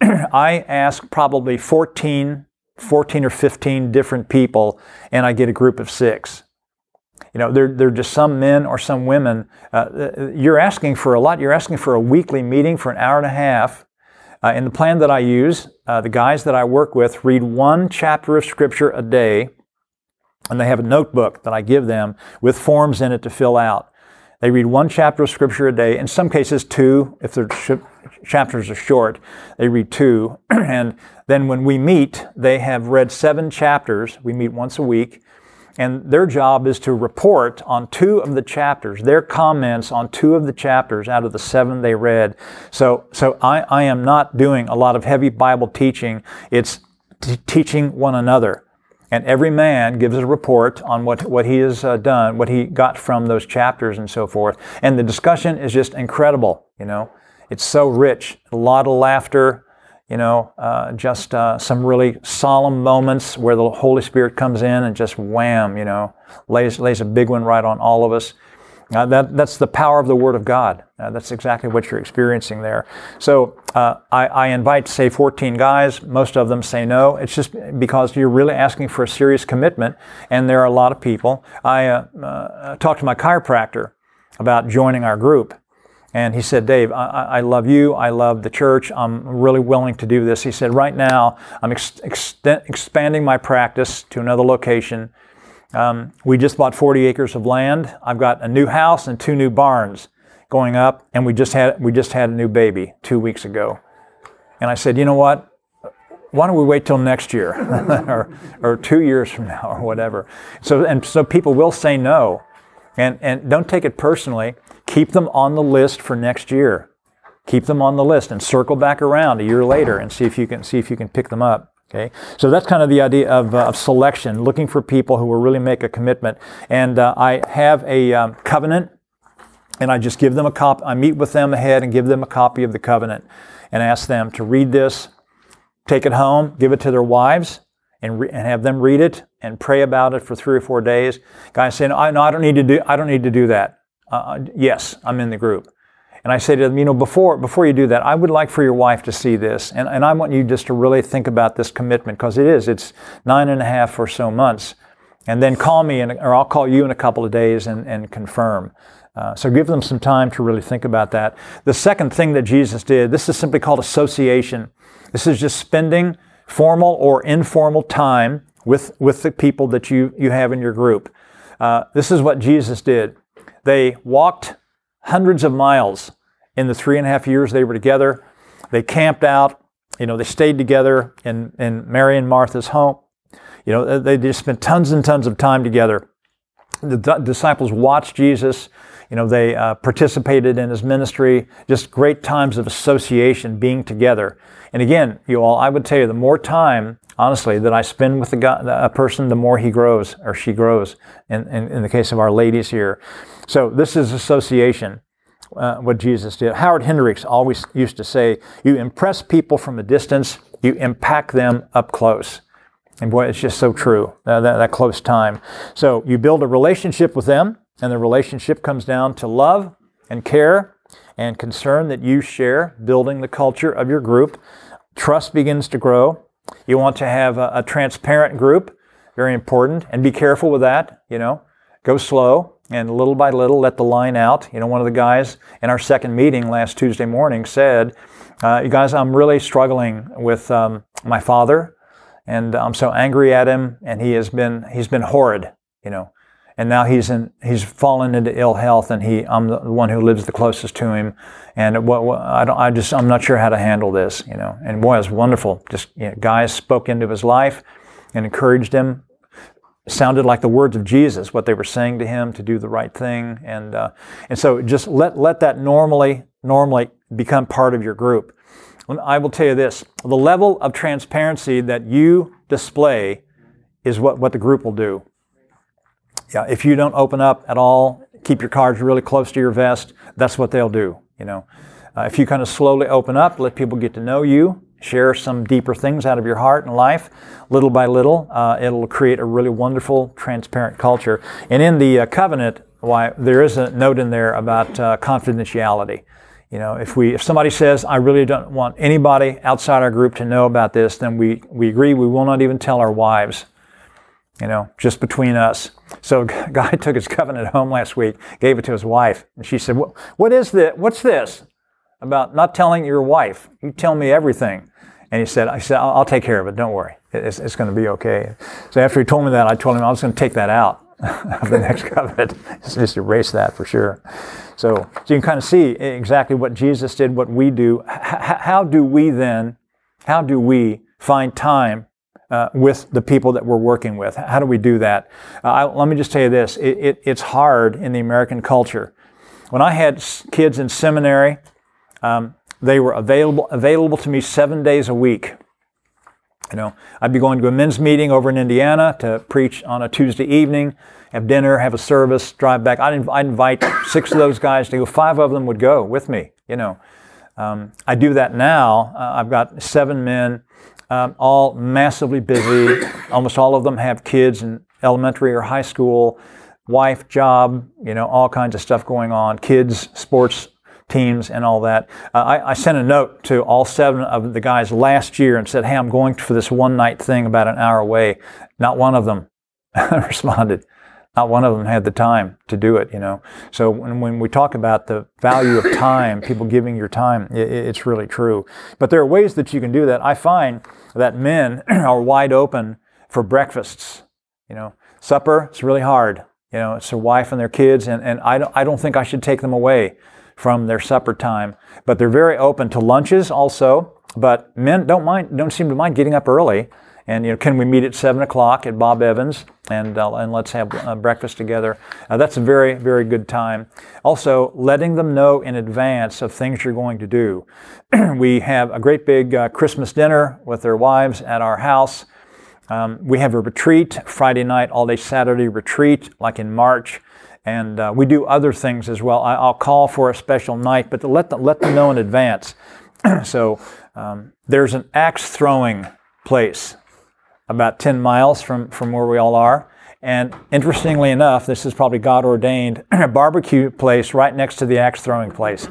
I ask probably fourteen, fourteen or fifteen different people, and I get a group of six. You know, they're, they're just some men or some women. Uh, you're asking for a lot. You're asking for a weekly meeting for an hour and a half. Uh, in the plan that I use, uh, the guys that I work with read one chapter of Scripture a day, and they have a notebook that I give them with forms in it to fill out. They read one chapter of Scripture a day, in some cases two, if their sh- chapters are short, they read two. And then when we meet, they have read seven chapters. We meet once a week. And their job is to report on two of the chapters, their comments on two of the chapters out of the seven they read. So so I, I am not doing a lot of heavy Bible teaching. It's t- teaching one another. And every man gives a report on what, what he has uh, done, what he got from those chapters and so forth. And the discussion is just incredible, you know. It's so rich, a lot of laughter. You know, uh, just uh, some really solemn moments where the Holy Spirit comes in and just wham, you know, lays lays a big one right on all of us. Uh, that that's the power of the Word of God. Uh, that's exactly what you're experiencing there. So uh, I, I invite, say, fourteen guys. Most of them say no. It's just because you're really asking for a serious commitment, and there are a lot of people. I uh, uh, talked to my chiropractor about joining our group. And he said, Dave, I, I love you. I love the church. I'm really willing to do this. He said, right now, I'm ex- ex- expanding my practice to another location. Um, we just bought forty acres of land. I've got a new house and two new barns going up. And we just had we just had a new baby two weeks ago. And I said, you know what? Why don't we wait till next year or, or two years from now or whatever? So and so people will say no. And and don't take it personally. Keep them on the list for next year. Keep them on the list and circle back around a year later and see if you can see if you can pick them up. Okay, so that's kind of the idea of, uh, of selection, looking for people who will really make a commitment. And uh, I have a um, covenant, and I just give them a copy. I meet with them ahead and give them a copy of the covenant, and ask them to read this, take it home, give it to their wives, and, re- and have them read it and pray about it for three or four days. Guys say, no, I, no, I don't need to do. I don't need to do that. Uh, yes, I'm in the group. And I say to them, you know, before before you do that, I would like for your wife to see this. And, and I want you just to really think about this commitment, because it is. It's nine and a half or so months. And then call me, in, or I'll call you in a couple of days and, and confirm. Uh, so give them some time to really think about that. The second thing that Jesus did, this is simply called association. This is just spending formal or informal time with, with the people that you, you have in your group. Uh, this is what Jesus did. They walked hundreds of miles in the three and a half years they were together. They camped out. You know, they stayed together in, in Mary and Martha's home. You know, they just spent tons and tons of time together. The d- disciples watched Jesus. You know, they uh, participated in his ministry. Just great times of association, being together. And again, you all, I would tell you, the more time, honestly, that I spend with a, guy, a person, the more he grows or she grows. In, in, in the case of our ladies here. So this is association, uh, what Jesus did. Howard Hendricks always used to say, you impress people from a distance, you impact them up close. And boy, it's just so true, uh, that, that close time. So you build a relationship with them, and the relationship comes down to love and care and concern that you share, building the culture of your group. Trust begins to grow. You want to have a, a transparent group, very important, and be careful with that, you know. Go slow. And little by little, let the line out. You know, one of the guys in our second meeting last Tuesday morning said, uh, you guys, I'm really struggling with um, my father, and I'm so angry at him, and he has been he's been horrid, you know. And now he's in he's fallen into ill health, and he I'm the one who lives the closest to him, and what, what I don't I just I'm not sure how to handle this, you know. And boy, it's wonderful. Just you know, guys spoke into his life and encouraged him. Sounded like the words of Jesus, what they were saying to him to do the right thing, and uh, and so just let let that normally normally become part of your group. I will tell you this: the level of transparency that you display is what, what the group will do. Yeah, if you don't open up at all, keep your cards really close to your vest, that's what they'll do. You know, uh, if you kind of slowly open up, let people get to know you. Share some deeper things out of your heart and life, little by little. Uh, it'll create a really wonderful, transparent culture. And in the uh, covenant, why there is a note in there about uh, confidentiality. You know, if we if somebody says, "I really don't want anybody outside our group to know about this," then we we agree we will not even tell our wives. You know, just between us. So a guy took his covenant home last week, gave it to his wife, and she said, "What what is this? What's this about not telling your wife? You tell me everything." And he said, I said, I'll, I'll take care of it. Don't worry. It's, it's going to be okay. So after he told me that, I told him I was going to take that out of the next covenant. Just erase that for sure. So, so you can kind of see exactly what Jesus did, what we do. H- how do we then, how do we find time uh, with the people that we're working with? How do we do that? Uh, I, let me just tell you this. It, it, it's hard in the American culture. When I had kids in seminary, um, they were available available to me seven days a week. You know, I'd be going to a men's meeting over in Indiana to preach on a Tuesday evening, have dinner, have a service, drive back. I'd, inv- I'd invite six of those guys to go. Five of them would go with me. You know, um, I do that now. Uh, I've got seven men, um, all massively busy. Almost all of them have kids in elementary or high school, wife, job. You know, all kinds of stuff going on. Kids, sports teams and all that. Uh, I, I sent a note to all seven of the guys last year and said, hey, I'm going for this one night thing about an hour away. Not one of them responded. Not one of them had the time to do it, you know. So when, when we talk about the value of time, people giving your time, it, it's really true. But there are ways that you can do that. I find that men are wide open for breakfasts, you know. Supper, it's really hard. You know, it's their wife and their kids, and, and I, don't, I don't think I should take them away from their supper time. But they're very open to lunches also. But men don't mind, don't seem to mind getting up early. And, you know, can we meet at seven o'clock at Bob Evans and uh, and let's have uh, breakfast together? Uh, that's a very, very good time. Also, letting them know in advance of things you're going to do. We have a great big uh, Christmas dinner with their wives at our house. Um, we have a retreat, Friday night, all day Saturday retreat, like in March. And uh, we do other things as well. I, I'll call for a special night, but to let them, let them know in advance. So um, there's an axe throwing place about ten miles from, from where we all are. And interestingly enough, this is probably God ordained, a barbecue place right next to the axe throwing place.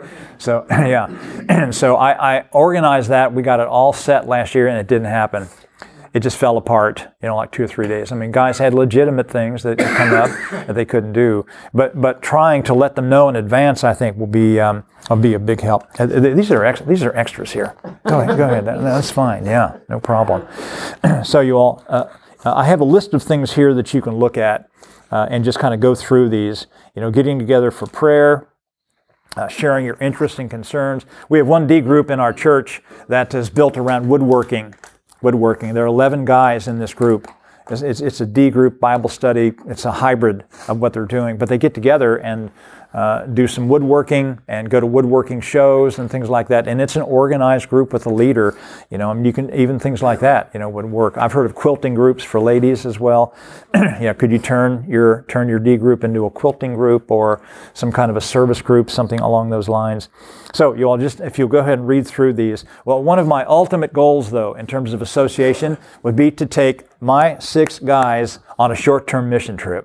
So, yeah. And so I, I organized that. We got it all set last year and it didn't happen. It just fell apart, you know, like two or three days. I mean, guys had legitimate things that come up that they couldn't do. But but trying to let them know in advance, I think, will be um, will be a big help. Uh, these are ex- these are extras here. Go ahead, go ahead. That, that's fine. Yeah, no problem. So you all, uh, I have a list of things here that you can look at uh, and just kind of go through these. You know, getting together for prayer. Uh, sharing your interests and concerns. We have one D group in our church that is built around woodworking. Woodworking. There are eleven guys in this group. It's, it's, it's a D group Bible study. It's a hybrid of what they're doing. But they get together and uh, do some woodworking and go to woodworking shows and things like that. And it's an organized group with a leader. You know, I mean, you can even things like that, you know, would work. I've heard of quilting groups for ladies as well. Yeah, could you turn your turn your D group into a quilting group or some kind of a service group, something along those lines? So you all just, if you'll go ahead and read through these. Well, one of my ultimate goals, though, in terms of association, would be to take my six guys on a short-term mission trip.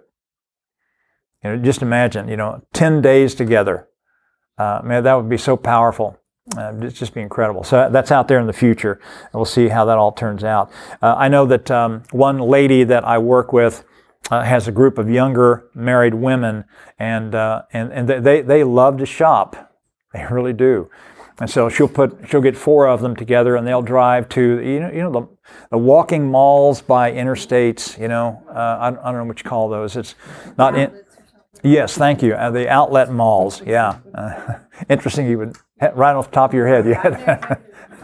You know, just imagine, you know, ten days together. Uh, man, that would be so powerful. Uh, it'd just be incredible. So that's out there in the future, and we'll see how that all turns out. Uh, I know that um, one lady that I work with uh, has a group of younger married women, and uh, and and they they love to shop. They really do. And so she'll put she'll get four of them together, and they'll drive to you know you know the, the walking malls by interstates. You know, uh, I, I don't know what you call those. It's not in. Yes, thank you. Uh, the outlet malls. Yeah, uh, interesting. You would right off the top of your head. Yeah.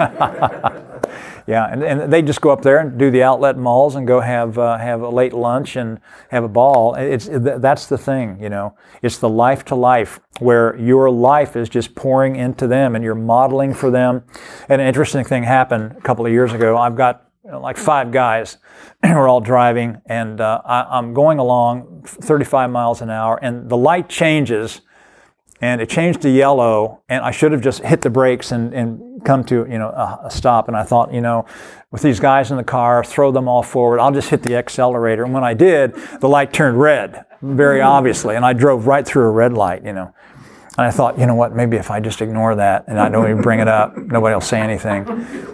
Yeah, and, and they just go up there and do the outlet malls and go have uh, have a late lunch and have a ball. It's that's the thing, you know. It's the life to life where your life is just pouring into them and you're modeling for them. And an interesting thing happened a couple of years ago. I've got you know, like five guys. We're all driving, and uh, I, I'm going along thirty-five miles an hour, and the light changes. And it changed to yellow, and I should have just hit the brakes and, and come to you know a, a stop. And I thought, you know, with these guys in the car, throw them all forward. I'll just hit the accelerator. And when I did, the light turned red, very obviously, and I drove right through a red light. You know, and I thought, you know what? Maybe if I just ignore that and I don't even bring it up, nobody will say anything.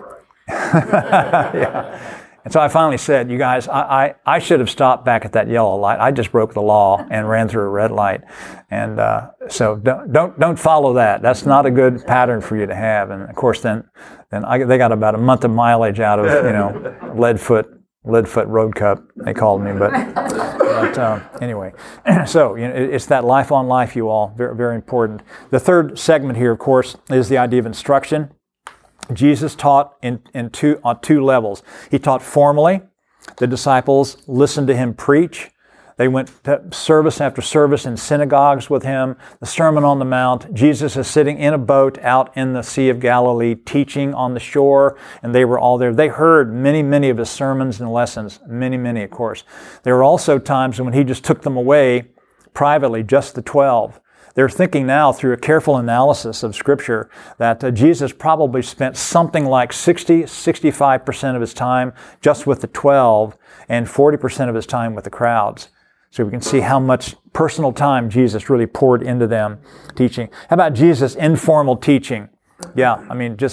Yeah. And so I finally said, you guys, I, I, I should have stopped back at that yellow light. I just broke the law and ran through a red light. And uh, so don't, don't don't follow that. That's not a good pattern for you to have. And of course, then then I, they got about a month of mileage out of you know Leadfoot Leadfoot Road Cup. They called me, but but uh, anyway. So you know, it, it's that life on life, you all, very very important. The third segment here, of course, is the idea of instruction. Jesus taught in, in two, on two levels. He taught formally. The disciples listened to him preach. They went to service after service in synagogues with him. The Sermon on the Mount. Jesus is sitting in a boat out in the Sea of Galilee teaching on the shore, and they were all there. They heard many, many of his sermons and lessons. Many, many, of course. There were also times when he just took them away privately, just the twelve. They're thinking now through a careful analysis of Scripture that uh, Jesus probably spent something like sixty, sixty-five percent of his time just with the twelve and forty percent of his time with the crowds. So we can see how much personal time Jesus really poured into them teaching. How about Jesus' informal teaching? Yeah, I mean, just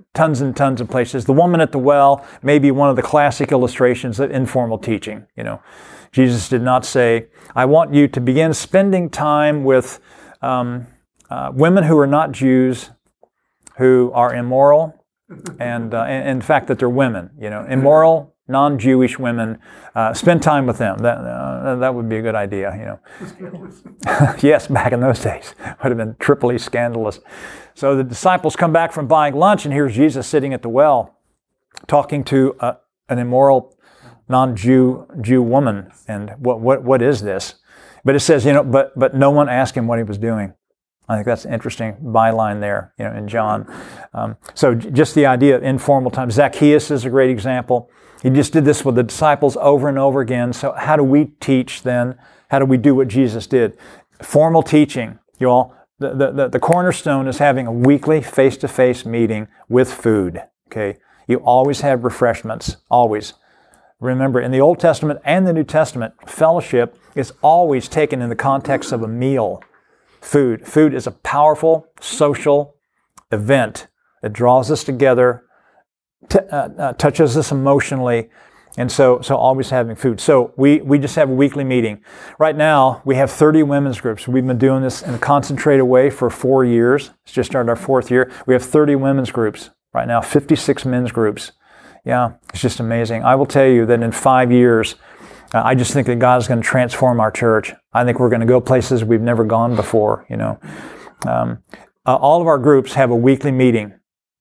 tons and tons of places. The woman at the well may be one of the classic illustrations of informal teaching. You know, Jesus did not say, I want you to begin spending time with um, uh, women who are not Jews, who are immoral, and, uh, and in fact that they're women, you know, immoral, non-Jewish women. Uh, spend time with them. That uh, that would be a good idea, you know. Yes, back in those days, would have been triply scandalous. So the disciples come back from buying lunch, and here's Jesus sitting at the well, talking to uh, an immoral, non-Jew Jew woman. And what what what is this? But it says, you know, but but no one asked him what he was doing. I think that's an interesting byline there, you know, in John. Um, so just the idea of informal time. Zacchaeus is a great example. He just did this with the disciples over and over again. So how do we teach then? How do we do what Jesus did? Formal teaching, you all. The, the, the cornerstone is having a weekly face-to-face meeting with food, okay? You always have refreshments, always. Remember, in the Old Testament and the New Testament, fellowship is always taken in the context of a meal. Food. Food is a powerful social event that draws us together, t- uh, uh, touches us emotionally, and so so always having food. So we, we just have a weekly meeting. Right now, we have thirty women's groups. We've been doing this in a concentrated way for four years. It's just started our fourth year. We have thirty women's groups. Right now, fifty-six men's groups. Yeah, it's just amazing. I will tell you that in five years, Uh, I just think that God is going to transform our church. I think we're going to go places we've never gone before, you know. Um, uh, all of our groups have a weekly meeting.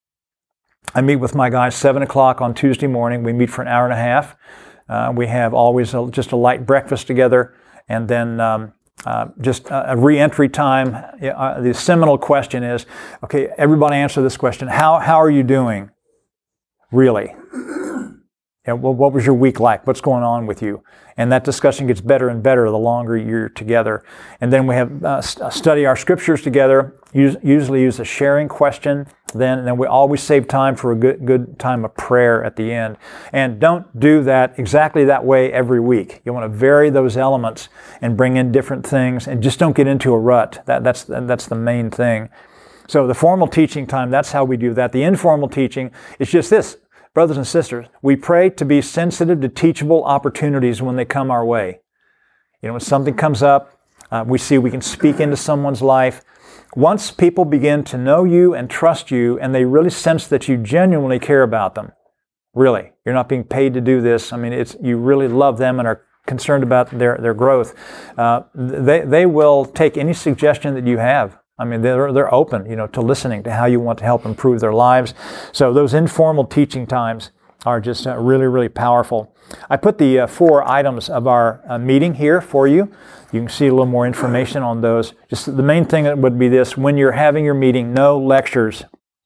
I meet with my guys seven o'clock on Tuesday morning. We meet for an hour and a half. Uh, we have always a, just a light breakfast together, and then um, uh, just a, a re-entry time. Uh, the seminal question is, okay, everybody answer this question. How, how are you doing? Really? Yeah, well, what was your week like? What's going on with you? And that discussion gets better and better the longer you're together. And then we have uh, st- study our scriptures together. Use, usually use a sharing question. Then, and then we always save time for a good good time of prayer at the end. And don't do that exactly that way every week. You want to vary those elements and bring in different things, and just don't get into a rut. That that's that's the main thing. So the formal teaching time, that's how we do that. The informal teaching is just this. Brothers and sisters, we pray to be sensitive to teachable opportunities when they come our way. You know, when something comes up, uh, we see we can speak into someone's life. Once people begin to know you and trust you, and they really sense that you genuinely care about them, really, you're not being paid to do this. I mean, it's you really love them and are concerned about their, their growth. Uh, they, they will take any suggestion that you have. I mean, they're they're open, you know, to listening to how you want to help improve their lives. So those informal teaching times are just uh, really, really powerful. I put the uh, four items of our uh, meeting here for you. You can see a little more information on those. Just the main thing would be this: when you're having your meeting, no lectures.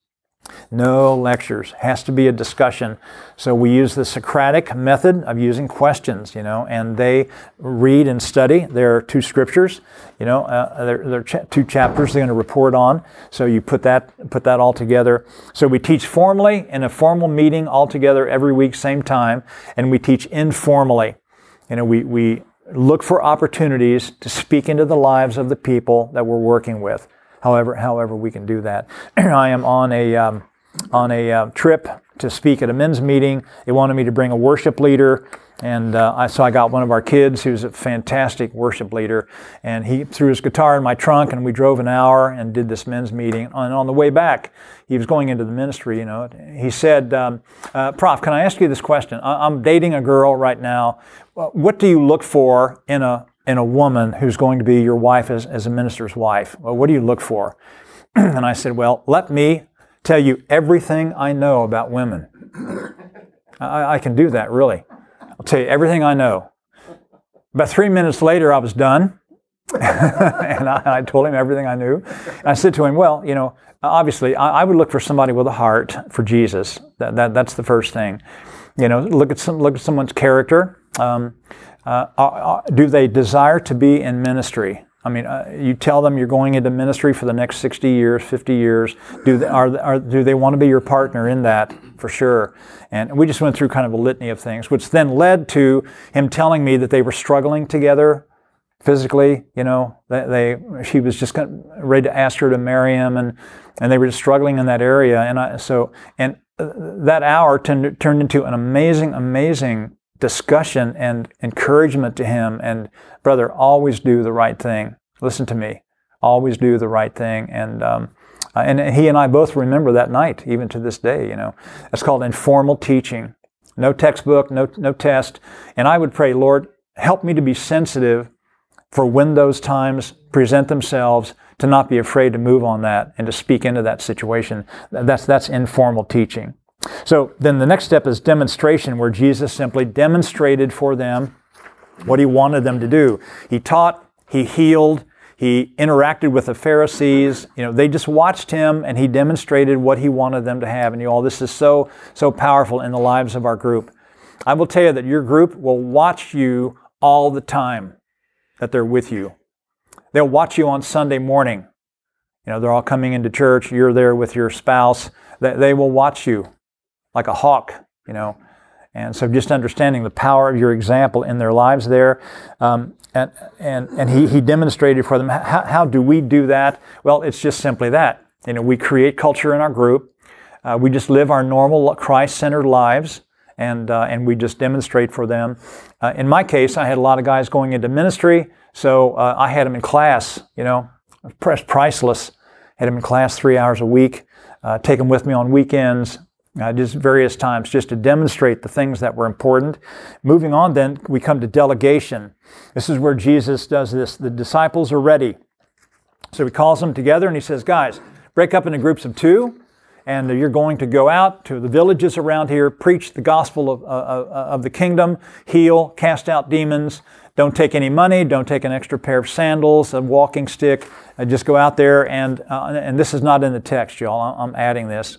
No lectures. Has to be a discussion. So we use the Socratic method of using questions, you know, and they read and study their two scriptures, you know, uh, their, their ch- two chapters they're going to report on. So you put that put that all together. So we teach formally in a formal meeting all together every week, same time, and we teach informally. You know, we we look for opportunities to speak into the lives of the people that we're working with. However, however we can do that. I am on a um, on a uh, trip to speak at a men's meeting. They wanted me to bring a worship leader, and uh, I so I got one of our kids who's a fantastic worship leader, and he threw his guitar in my trunk, and we drove an hour and did this men's meeting. And on the way back, he was going into the ministry. You know, he said, um, uh, "Prof, can I ask you this question? I- I'm dating a girl right now. What do you look for in a in a woman who's going to be your wife as, as a minister's wife? Well, what do you look for?" And I said, well, let me tell you everything I know about women. I, I can do that, really. I'll tell you everything I know. About three minutes later, I was done. and I, I told him everything I knew. And I said to him, well, you know, obviously, I, I would look for somebody with a heart for Jesus. That, that That's the first thing. You know, look at some look at someone's character. Um, Uh, uh, do they desire to be in ministry? I mean, uh, you tell them you're going into ministry for the next sixty years, fifty years. Do they, are, are, do they want to be your partner in that? For sure. And we just went through kind of a litany of things, which then led to him telling me that they were struggling together physically, you know, they, they she was just ready to ask her to marry him, and and they were just struggling in that area. And I, so and that hour turned turned into an amazing, amazing discussion and encouragement to him. And brother, always do the right thing. Listen to me, always do the right thing. And um, and he and I both remember that night, even to this day. You know, it's called informal teaching. No textbook, no no test. And I would pray, Lord, help me to be sensitive for when those times present themselves, to not be afraid to move on that and to speak into that situation. That's that's informal teaching. So then the next step is demonstration, where Jesus simply demonstrated for them what he wanted them to do. He taught, he healed, he interacted with the Pharisees. You know, they just watched him, and he demonstrated what he wanted them to have. And you all, this is so, so powerful in the lives of our group. I will tell you that your group will watch you all the time that they're with you. They'll watch you on Sunday morning. You know, they're all coming into church. You're there with your spouse. They, they will watch you like a hawk, you know. And so just understanding the power of your example in their lives there. Um, and and, and he, he demonstrated for them. How, how do we do that? Well, it's just simply that. You know, we create culture in our group. Uh, we just live our normal Christ-centered lives. And uh, and we just demonstrate for them. Uh, in my case, I had a lot of guys going into ministry, so uh, I had them in class, you know, priceless. Had them in class three hours a week, uh, take them with me on weekends, uh, just various times, just to demonstrate the things that were important. Moving on then, we come to delegation. This is where Jesus does this. The disciples are ready. So he calls them together and he says, guys, break up into groups of two. And you're going to go out to the villages around here, preach the gospel of, of, of the kingdom, heal, cast out demons. Don't take any money. Don't take an extra pair of sandals, a walking stick. Uh, just go out there. And uh, and this is not in the text, y'all. I'm adding this.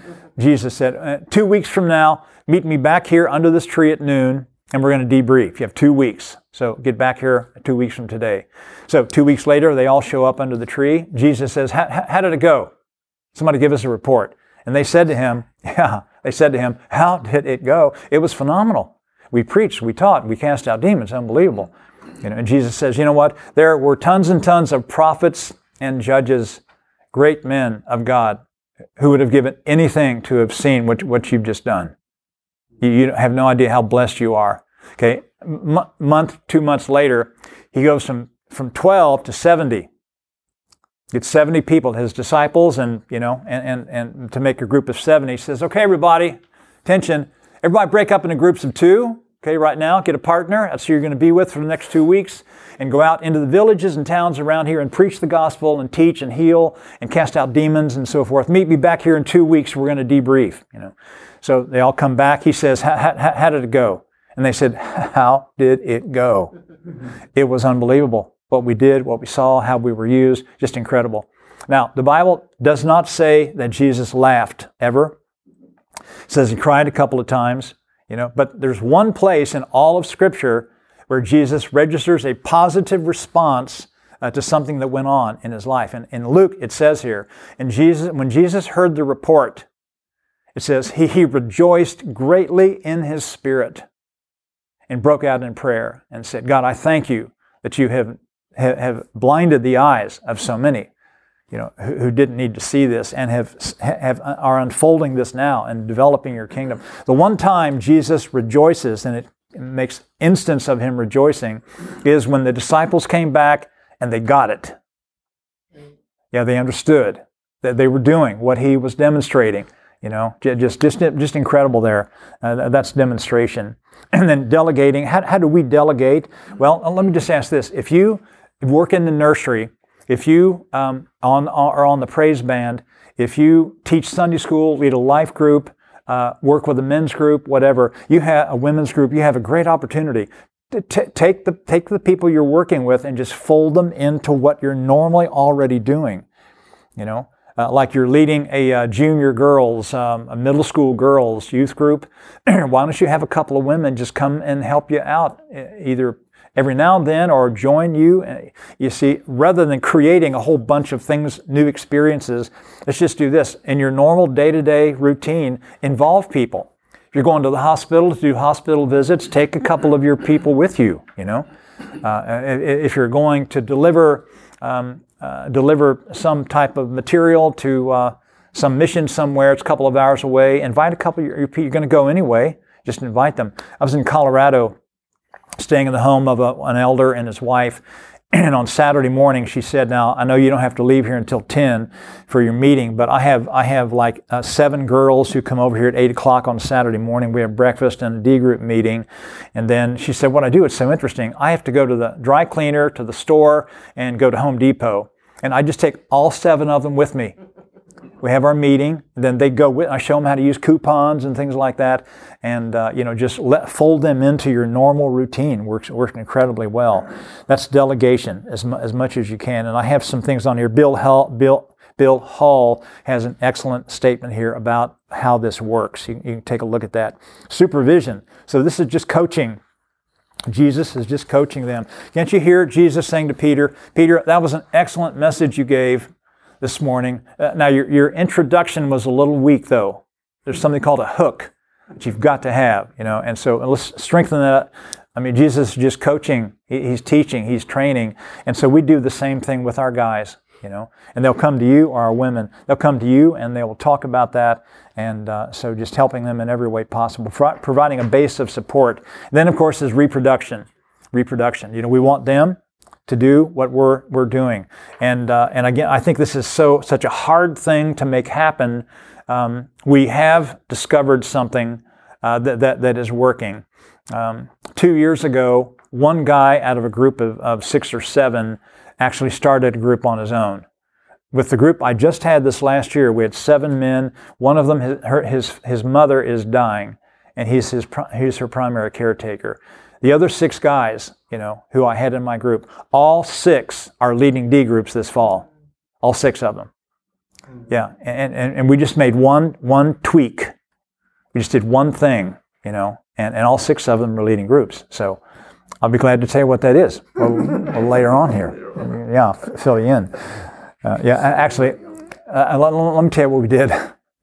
Jesus said, uh, two weeks from now, meet me back here under this tree at noon, and we're going to debrief. You have two weeks. So get back here two weeks from today. So two weeks later, they all show up under the tree. Jesus says, how did it go? Somebody give us a report. And they said to him, yeah, they said to him, how did it go? It was phenomenal. We preached, we taught, we cast out demons. Unbelievable. You know, and Jesus says, you know what? There were tons and tons of prophets and judges, great men of God, who would have given anything to have seen what, what you've just done. You, you have no idea how blessed you are. Okay, M- month, two months later, he goes from, from twelve to seventy. Gets seventy people, his disciples, and you know, and, and, and to make a group of seventy, he says, okay, everybody, attention, everybody break up into groups of two. Okay, right now, get a partner. That's who you're going to be with for the next two weeks, and go out into the villages and towns around here and preach the gospel and teach and heal and cast out demons and so forth. Meet me back here in two weeks. We're going to debrief. You know, so they all come back. He says, how did it go? And they said, how did it go? It was unbelievable. What we did, what we saw, how we were used, just incredible. Now, the Bible does not say that Jesus laughed ever. It says he cried a couple of times, you know, but there's one place in all of Scripture where Jesus registers a positive response uh, to something that went on in his life. And in Luke, it says here, and Jesus, when Jesus heard the report, it says he, he rejoiced greatly in his spirit and broke out in prayer and said, God, I thank you that you have have blinded the eyes of so many, you know, who, who didn't need to see this, and have have are unfolding this now and developing your kingdom. The one time Jesus rejoices, and it makes instance of him rejoicing, is when the disciples came back and they got it. Yeah, they understood that they were doing what he was demonstrating. You know, just just just incredible there. Uh, that's demonstration. And then delegating. How, how do we delegate? Well, let me just ask this: if you work in the nursery, if you um, on are on the praise band, if you teach Sunday school, lead a life group, uh, work with a men's group, whatever, you have a women's group, you have a great opportunity to t- take the take the people you're working with and just fold them into what you're normally already doing. You know, uh, like you're leading a uh, junior girls, um, a middle school girls youth group. Why don't you have a couple of women just come and help you out, either every now and then, or join you. You see, rather than creating a whole bunch of things, new experiences, let's just do this. In your normal day-to-day routine, involve people. If you're going to the hospital to do hospital visits, take a couple of your people with you, you know. Uh, if you're going to deliver um, uh, deliver some type of material to uh, some mission somewhere, it's a couple of hours away, invite a couple of your people. You're going to go anyway. Just invite them. I was in Colorado, staying in the home of a, an elder and his wife. And on Saturday morning, she said, "Now I know you don't have to leave here until ten for your meeting, but I have I have like uh, seven girls who come over here at eight o'clock on Saturday morning. We have breakfast and a D group meeting." And then she said, "What I do, it's so interesting. I have to go to the dry cleaner, to the store, and go to Home Depot, and I just take all seven of them with me. We have our meeting, and then they go with, I show them how to use coupons and things like that, and uh, you know, just let, fold them into your normal routine. Works works incredibly well. That's delegation as mu- as much as you can. And I have some things on here. Bill Hull, Bill Bill Hall has an excellent statement here about how this works. You, you can take a look at that. Supervision. So this is just coaching. Jesus is just coaching them. Can't you hear Jesus saying to Peter, "Peter, that was an excellent message you gave this morning. Uh, now, your, your introduction was a little weak, though. There's something called a hook that you've got to have, you know, and so let's strengthen that. I mean, Jesus is just coaching. He, he's teaching. He's training. And so we do the same thing with our guys, you know, and they'll come to you, or our women. They'll come to you, and they will talk about that. And uh, so just helping them in every way possible, pro- providing a base of support. And then, of course, is reproduction. Reproduction. You know, we want them to do what we're we're doing, and uh, and again, I think this is so such a hard thing to make happen. Um, we have discovered something uh, that, that that is working. Um, two years ago, one guy out of a group of, of six or seven actually started a group on his own. With the group I just had this last year, we had seven men. One of them, his her, his, his mother is dying, and he's his he's her primary caretaker. The other six guys, you know, who I had in my group, all six are leading D groups this fall. All six of them. Yeah, and, and, and we just made one one tweak. We just did one thing, you know, and, and all six of them are leading groups. So I'll be glad to tell you what that is a little later on here. Yeah, I'll fill you in. Uh, yeah, actually, uh, let, let me tell you what we did.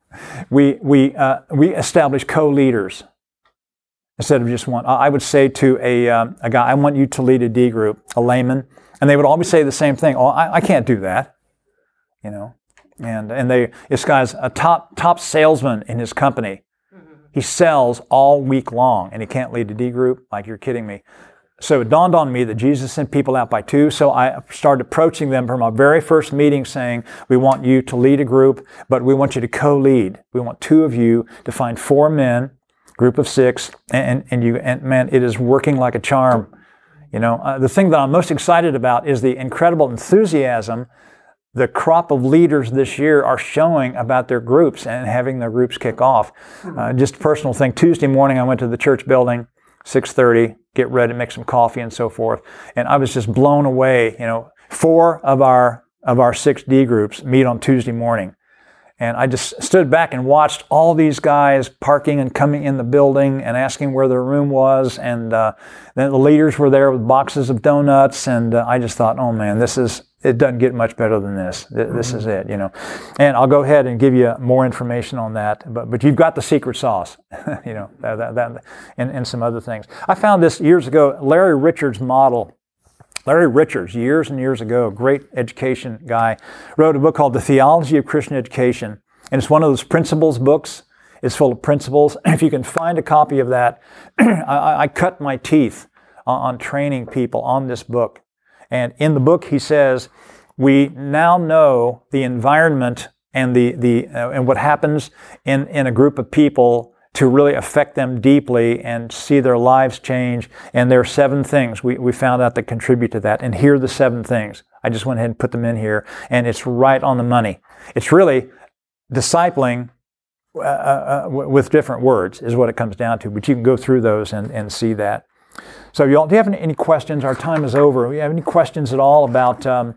We we uh, we established co-leaders. Instead of just one, I would say to a um, a guy, "I want you to lead a D group," a layman, and they would always say the same thing. "Oh, I, I can't do that," you know. And and they this guy's a top top salesman in his company. He sells all week long, and he can't lead a D group. Like, you're kidding me. So it dawned on me that Jesus sent people out by two. So I started approaching them from our very first meeting, saying, "We want you to lead a group, but we want you to co-lead. We want two of you to find four men." Group of six, and, and you, and man, it is working like a charm. You know, uh, the thing that I'm most excited about is the incredible enthusiasm the crop of leaders this year are showing about their groups and having their groups kick off. Uh, just a personal thing. Tuesday morning, I went to the church building, six thirty, get ready, make some coffee and so forth, and I was just blown away. You know, four of our of our six D groups meet on Tuesday morning. And I just stood back and watched all these guys parking and coming in the building and asking where their room was. And uh, then the leaders were there with boxes of donuts. And uh, I just thought, oh man, this is, it doesn't get much better than this. This mm-hmm. is it, you know. And I'll go ahead and give you more information on that. But but you've got the secret sauce, you know, that, that, that and, and some other things. I found this years ago, Larry Richards' model. Larry Richards, years and years ago, great education guy, wrote a book called The Theology of Christian Education. And it's one of those principles books. It's full of principles. If you can find a copy of that, I, I cut my teeth on, on training people on this book. And in the book, he says, we now know the environment and the, the uh, and what happens in, in a group of people to really affect them deeply and see their lives change. And there are seven things we, we found out that contribute to that. And here are the seven things. I just went ahead and put them in here. And it's right on the money. It's really discipling uh, uh, with different words is what it comes down to. But you can go through those and, and see that. So y'all, do you have any, any questions? Our time is over. Do you have any questions at all about um,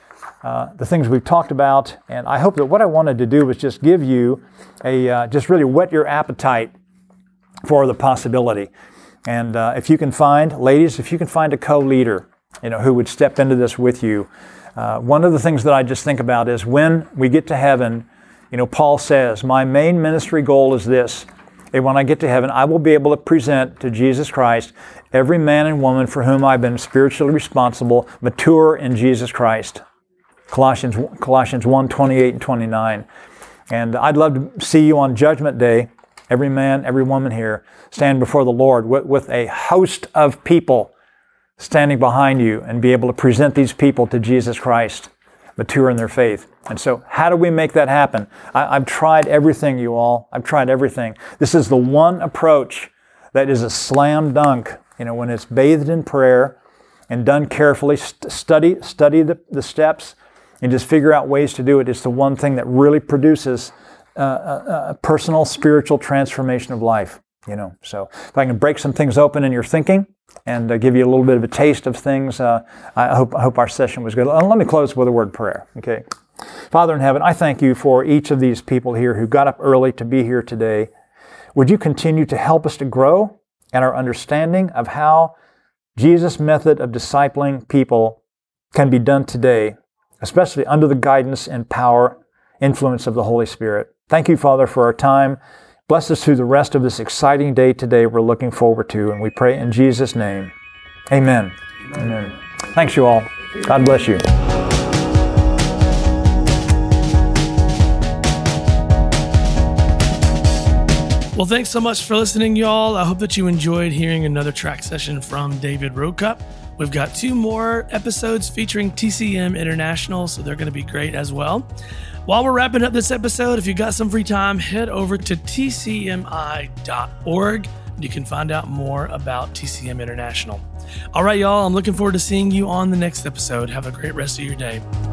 uh, the things we've talked about? And I hope that what I wanted to do was just give you a, uh, just really whet your appetite for the possibility. And uh, if you can find, ladies, if you can find a co-leader, you know, who would step into this with you. Uh, one of the things that I just think about is when we get to heaven, you know, Paul says, my main ministry goal is this, that when I get to heaven, I will be able to present to Jesus Christ every man and woman for whom I've been spiritually responsible, mature in Jesus Christ. Colossians, Colossians one, twenty-eight and twenty-nine. And I'd love to see you on Judgment Day, every man, every woman here, stand before the Lord with, with a host of people standing behind you and be able to present these people to Jesus Christ, mature in their faith. And so how do we make that happen? I, I've tried everything, you all. I've tried everything. This is the one approach that is a slam dunk. You know, when it's bathed in prayer and done carefully, st- study study the, the steps and just figure out ways to do it. It's the one thing that really produces uh, a, a personal spiritual transformation of life. You know, so if I can break some things open in your thinking and uh, give you a little bit of a taste of things, uh, I hope I hope our session was good. Let me close with a word of prayer. Okay, Father in heaven, I thank you for each of these people here who got up early to be here today. Would you continue to help us to grow in our understanding of how Jesus' method of discipling people can be done today, especially under the guidance and power, influence of the Holy Spirit. Thank you, Father, for our time. Bless us through the rest of this exciting day today we're looking forward to, and we pray in Jesus' name. Amen. Amen. Amen. Thanks, you all. God bless you. Well, thanks so much for listening, y'all. I hope that you enjoyed hearing another track session from David Rocup. We've got two more episodes featuring T C M International, so they're going to be great as well. While we're wrapping up this episode, if you got some free time, head over to T C M I dot org. You can find out more about T C M International. All right, y'all, I'm looking forward to seeing you on the next episode. Have a great rest of your day.